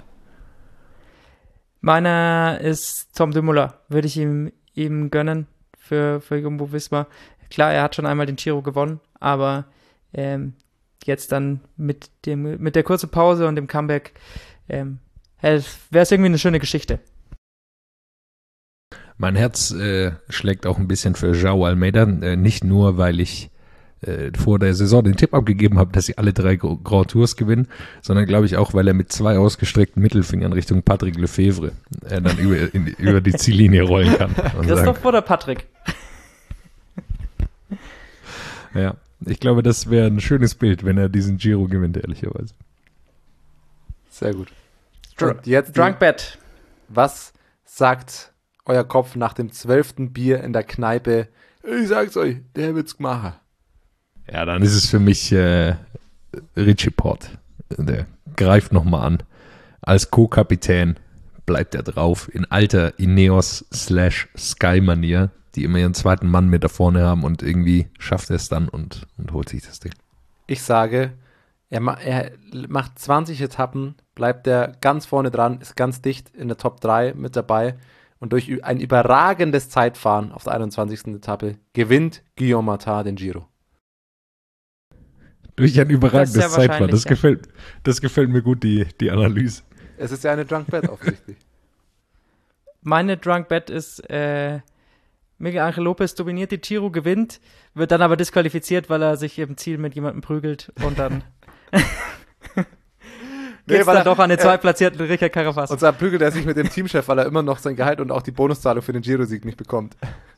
Meiner ist Tom Dumoulin. Würde ich ihm gönnen für Jumbo-Visma. Klar, er hat schon einmal den Giro gewonnen, aber jetzt dann mit der kurzen Pause und dem Comeback wäre es irgendwie eine schöne Geschichte. Mein Herz schlägt auch ein bisschen für João Almeida, nicht nur, weil ich vor der Saison den Tipp abgegeben habe, dass sie alle 3 Grand Tours gewinnen, sondern glaube ich auch, weil er mit 2 ausgestreckten Mittelfingern Richtung Patrick Lefevre dann über die Ziellinie rollen kann. Christoph oder Patrick? Ja, ich glaube, das wäre ein schönes Bild, wenn er diesen Giro gewinnt, ehrlicherweise. Sehr gut. Und jetzt Drunk Bet. Was sagt euer Kopf nach dem 12. Bier in der Kneipe? Ich sag's euch, der wird's machen. Ja, dann ist es für mich Richie Port. Der greift nochmal an. Als Co-Kapitän bleibt er drauf in alter Ineos/Sky-Manier, die immer ihren zweiten Mann mit da vorne haben und irgendwie schafft er es dann und holt sich das Ding. Ich sage, er macht 20 Etappen, bleibt er ganz vorne dran, ist ganz dicht in der Top 3 mit dabei und durch ein überragendes Zeitfahren auf der 21. Etappe gewinnt Guillaume Martin den Giro. Durch ein überragendes Zeitfahren. Das ja. gefällt mir gut, die Analyse. Es ist ja eine Drunk Bet offensichtlich. Meine Drunk Bet ist, Miguel Angel Lopez dominiert die Giro, gewinnt, wird dann aber disqualifiziert, weil er sich im Ziel mit jemandem prügelt und dann geht's dann doch an den zweitplatzierten Richard Carapaz. Und zwar prügelt er sich mit dem Teamchef, weil er immer noch sein Gehalt und auch die Bonuszahlung für den Giro-Sieg nicht bekommt.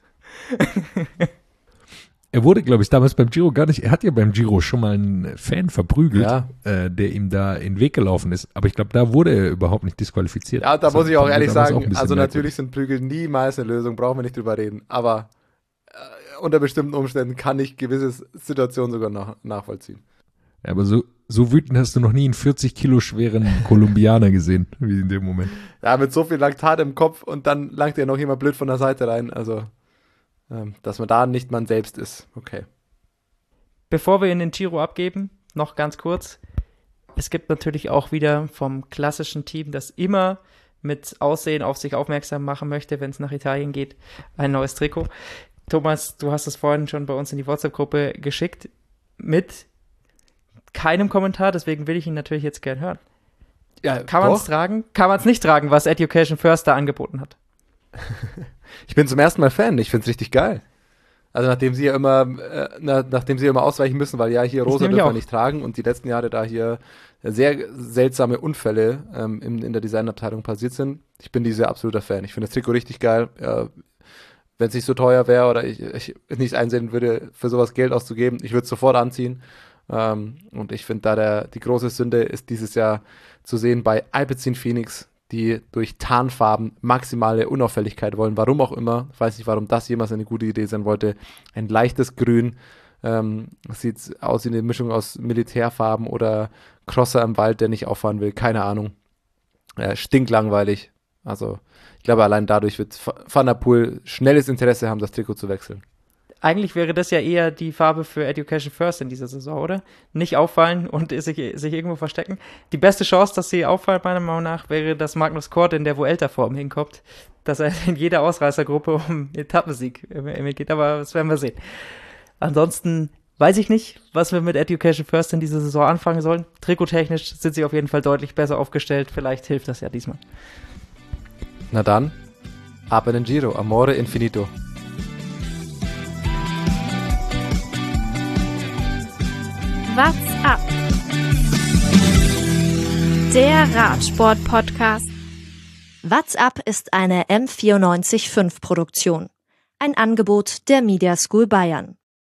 Er wurde, glaube ich, damals beim Giro er hat ja beim Giro schon mal einen Fan verprügelt, Ja. Der ihm da in den Weg gelaufen ist. Aber ich glaube, da wurde er überhaupt nicht disqualifiziert. Ja, da muss ich auch ehrlich sagen, also also natürlich sind Prügel niemals eine Lösung, brauchen wir nicht drüber reden. Aber unter bestimmten Umständen kann ich gewisse Situationen sogar nachvollziehen. Ja, aber so wütend hast du noch nie einen 40 Kilo schweren Kolumbianer gesehen, wie in dem Moment. Ja, mit so viel Laktat im Kopf und dann langt ja noch jemand blöd von der Seite rein. Also, dass man da nicht man selbst ist. Okay. Bevor wir in den Giro abgeben, noch ganz kurz. Es gibt natürlich auch wieder vom klassischen Team, das immer mit Aussehen auf sich aufmerksam machen möchte, wenn es nach Italien geht, ein neues Trikot. Thomas, du hast es vorhin schon bei uns in die WhatsApp-Gruppe geschickt mit keinem Kommentar, deswegen will ich ihn natürlich jetzt gern hören. Ja, kann man es tragen? Kann man es nicht tragen, was Education First da angeboten hat? Ich bin zum ersten Mal Fan, ich finde es richtig geil. Also nachdem sie ja immer ausweichen müssen, weil ja hier rosa dürfen wir nicht tragen und die letzten Jahre da hier sehr seltsame Unfälle in der Designabteilung passiert sind. Ich bin dieser absoluter Fan. Ich finde das Trikot richtig geil. Wenn es nicht so teuer wäre oder ich nicht einsehen würde, für sowas Geld auszugeben, ich würde es sofort anziehen. Und ich finde da die große Sünde ist dieses Jahr zu sehen bei Alpecin Phoenix, die durch Tarnfarben maximale Unauffälligkeit wollen, warum auch immer. Ich weiß nicht, warum das jemals eine gute Idee sein wollte. Ein leichtes Grün, sieht aus wie eine Mischung aus Militärfarben oder Crosser im Wald, der nicht auffahren will, keine Ahnung. Stinklangweilig. Also ich glaube, allein dadurch wird Van der Poel schnelles Interesse haben, das Trikot zu wechseln. Eigentlich wäre das ja eher die Farbe für Education First in dieser Saison, oder? Nicht auffallen und sich irgendwo verstecken. Die beste Chance, dass sie auffallen, meiner Meinung nach, wäre, dass Magnus Kort in der Vuelta-Form hinkommt, dass er in jeder Ausreißergruppe um Etappensieg mitgeht, aber das werden wir sehen. Ansonsten weiß ich nicht, was wir mit Education First in dieser Saison anfangen sollen. Trikottechnisch sind sie auf jeden Fall deutlich besser aufgestellt. Vielleicht hilft das ja diesmal. Na dann, ab in den Giro, amore infinito. What's up? Der Radsport-Podcast. What's up ist eine M94.5 Produktion. Ein Angebot der Media School Bayern.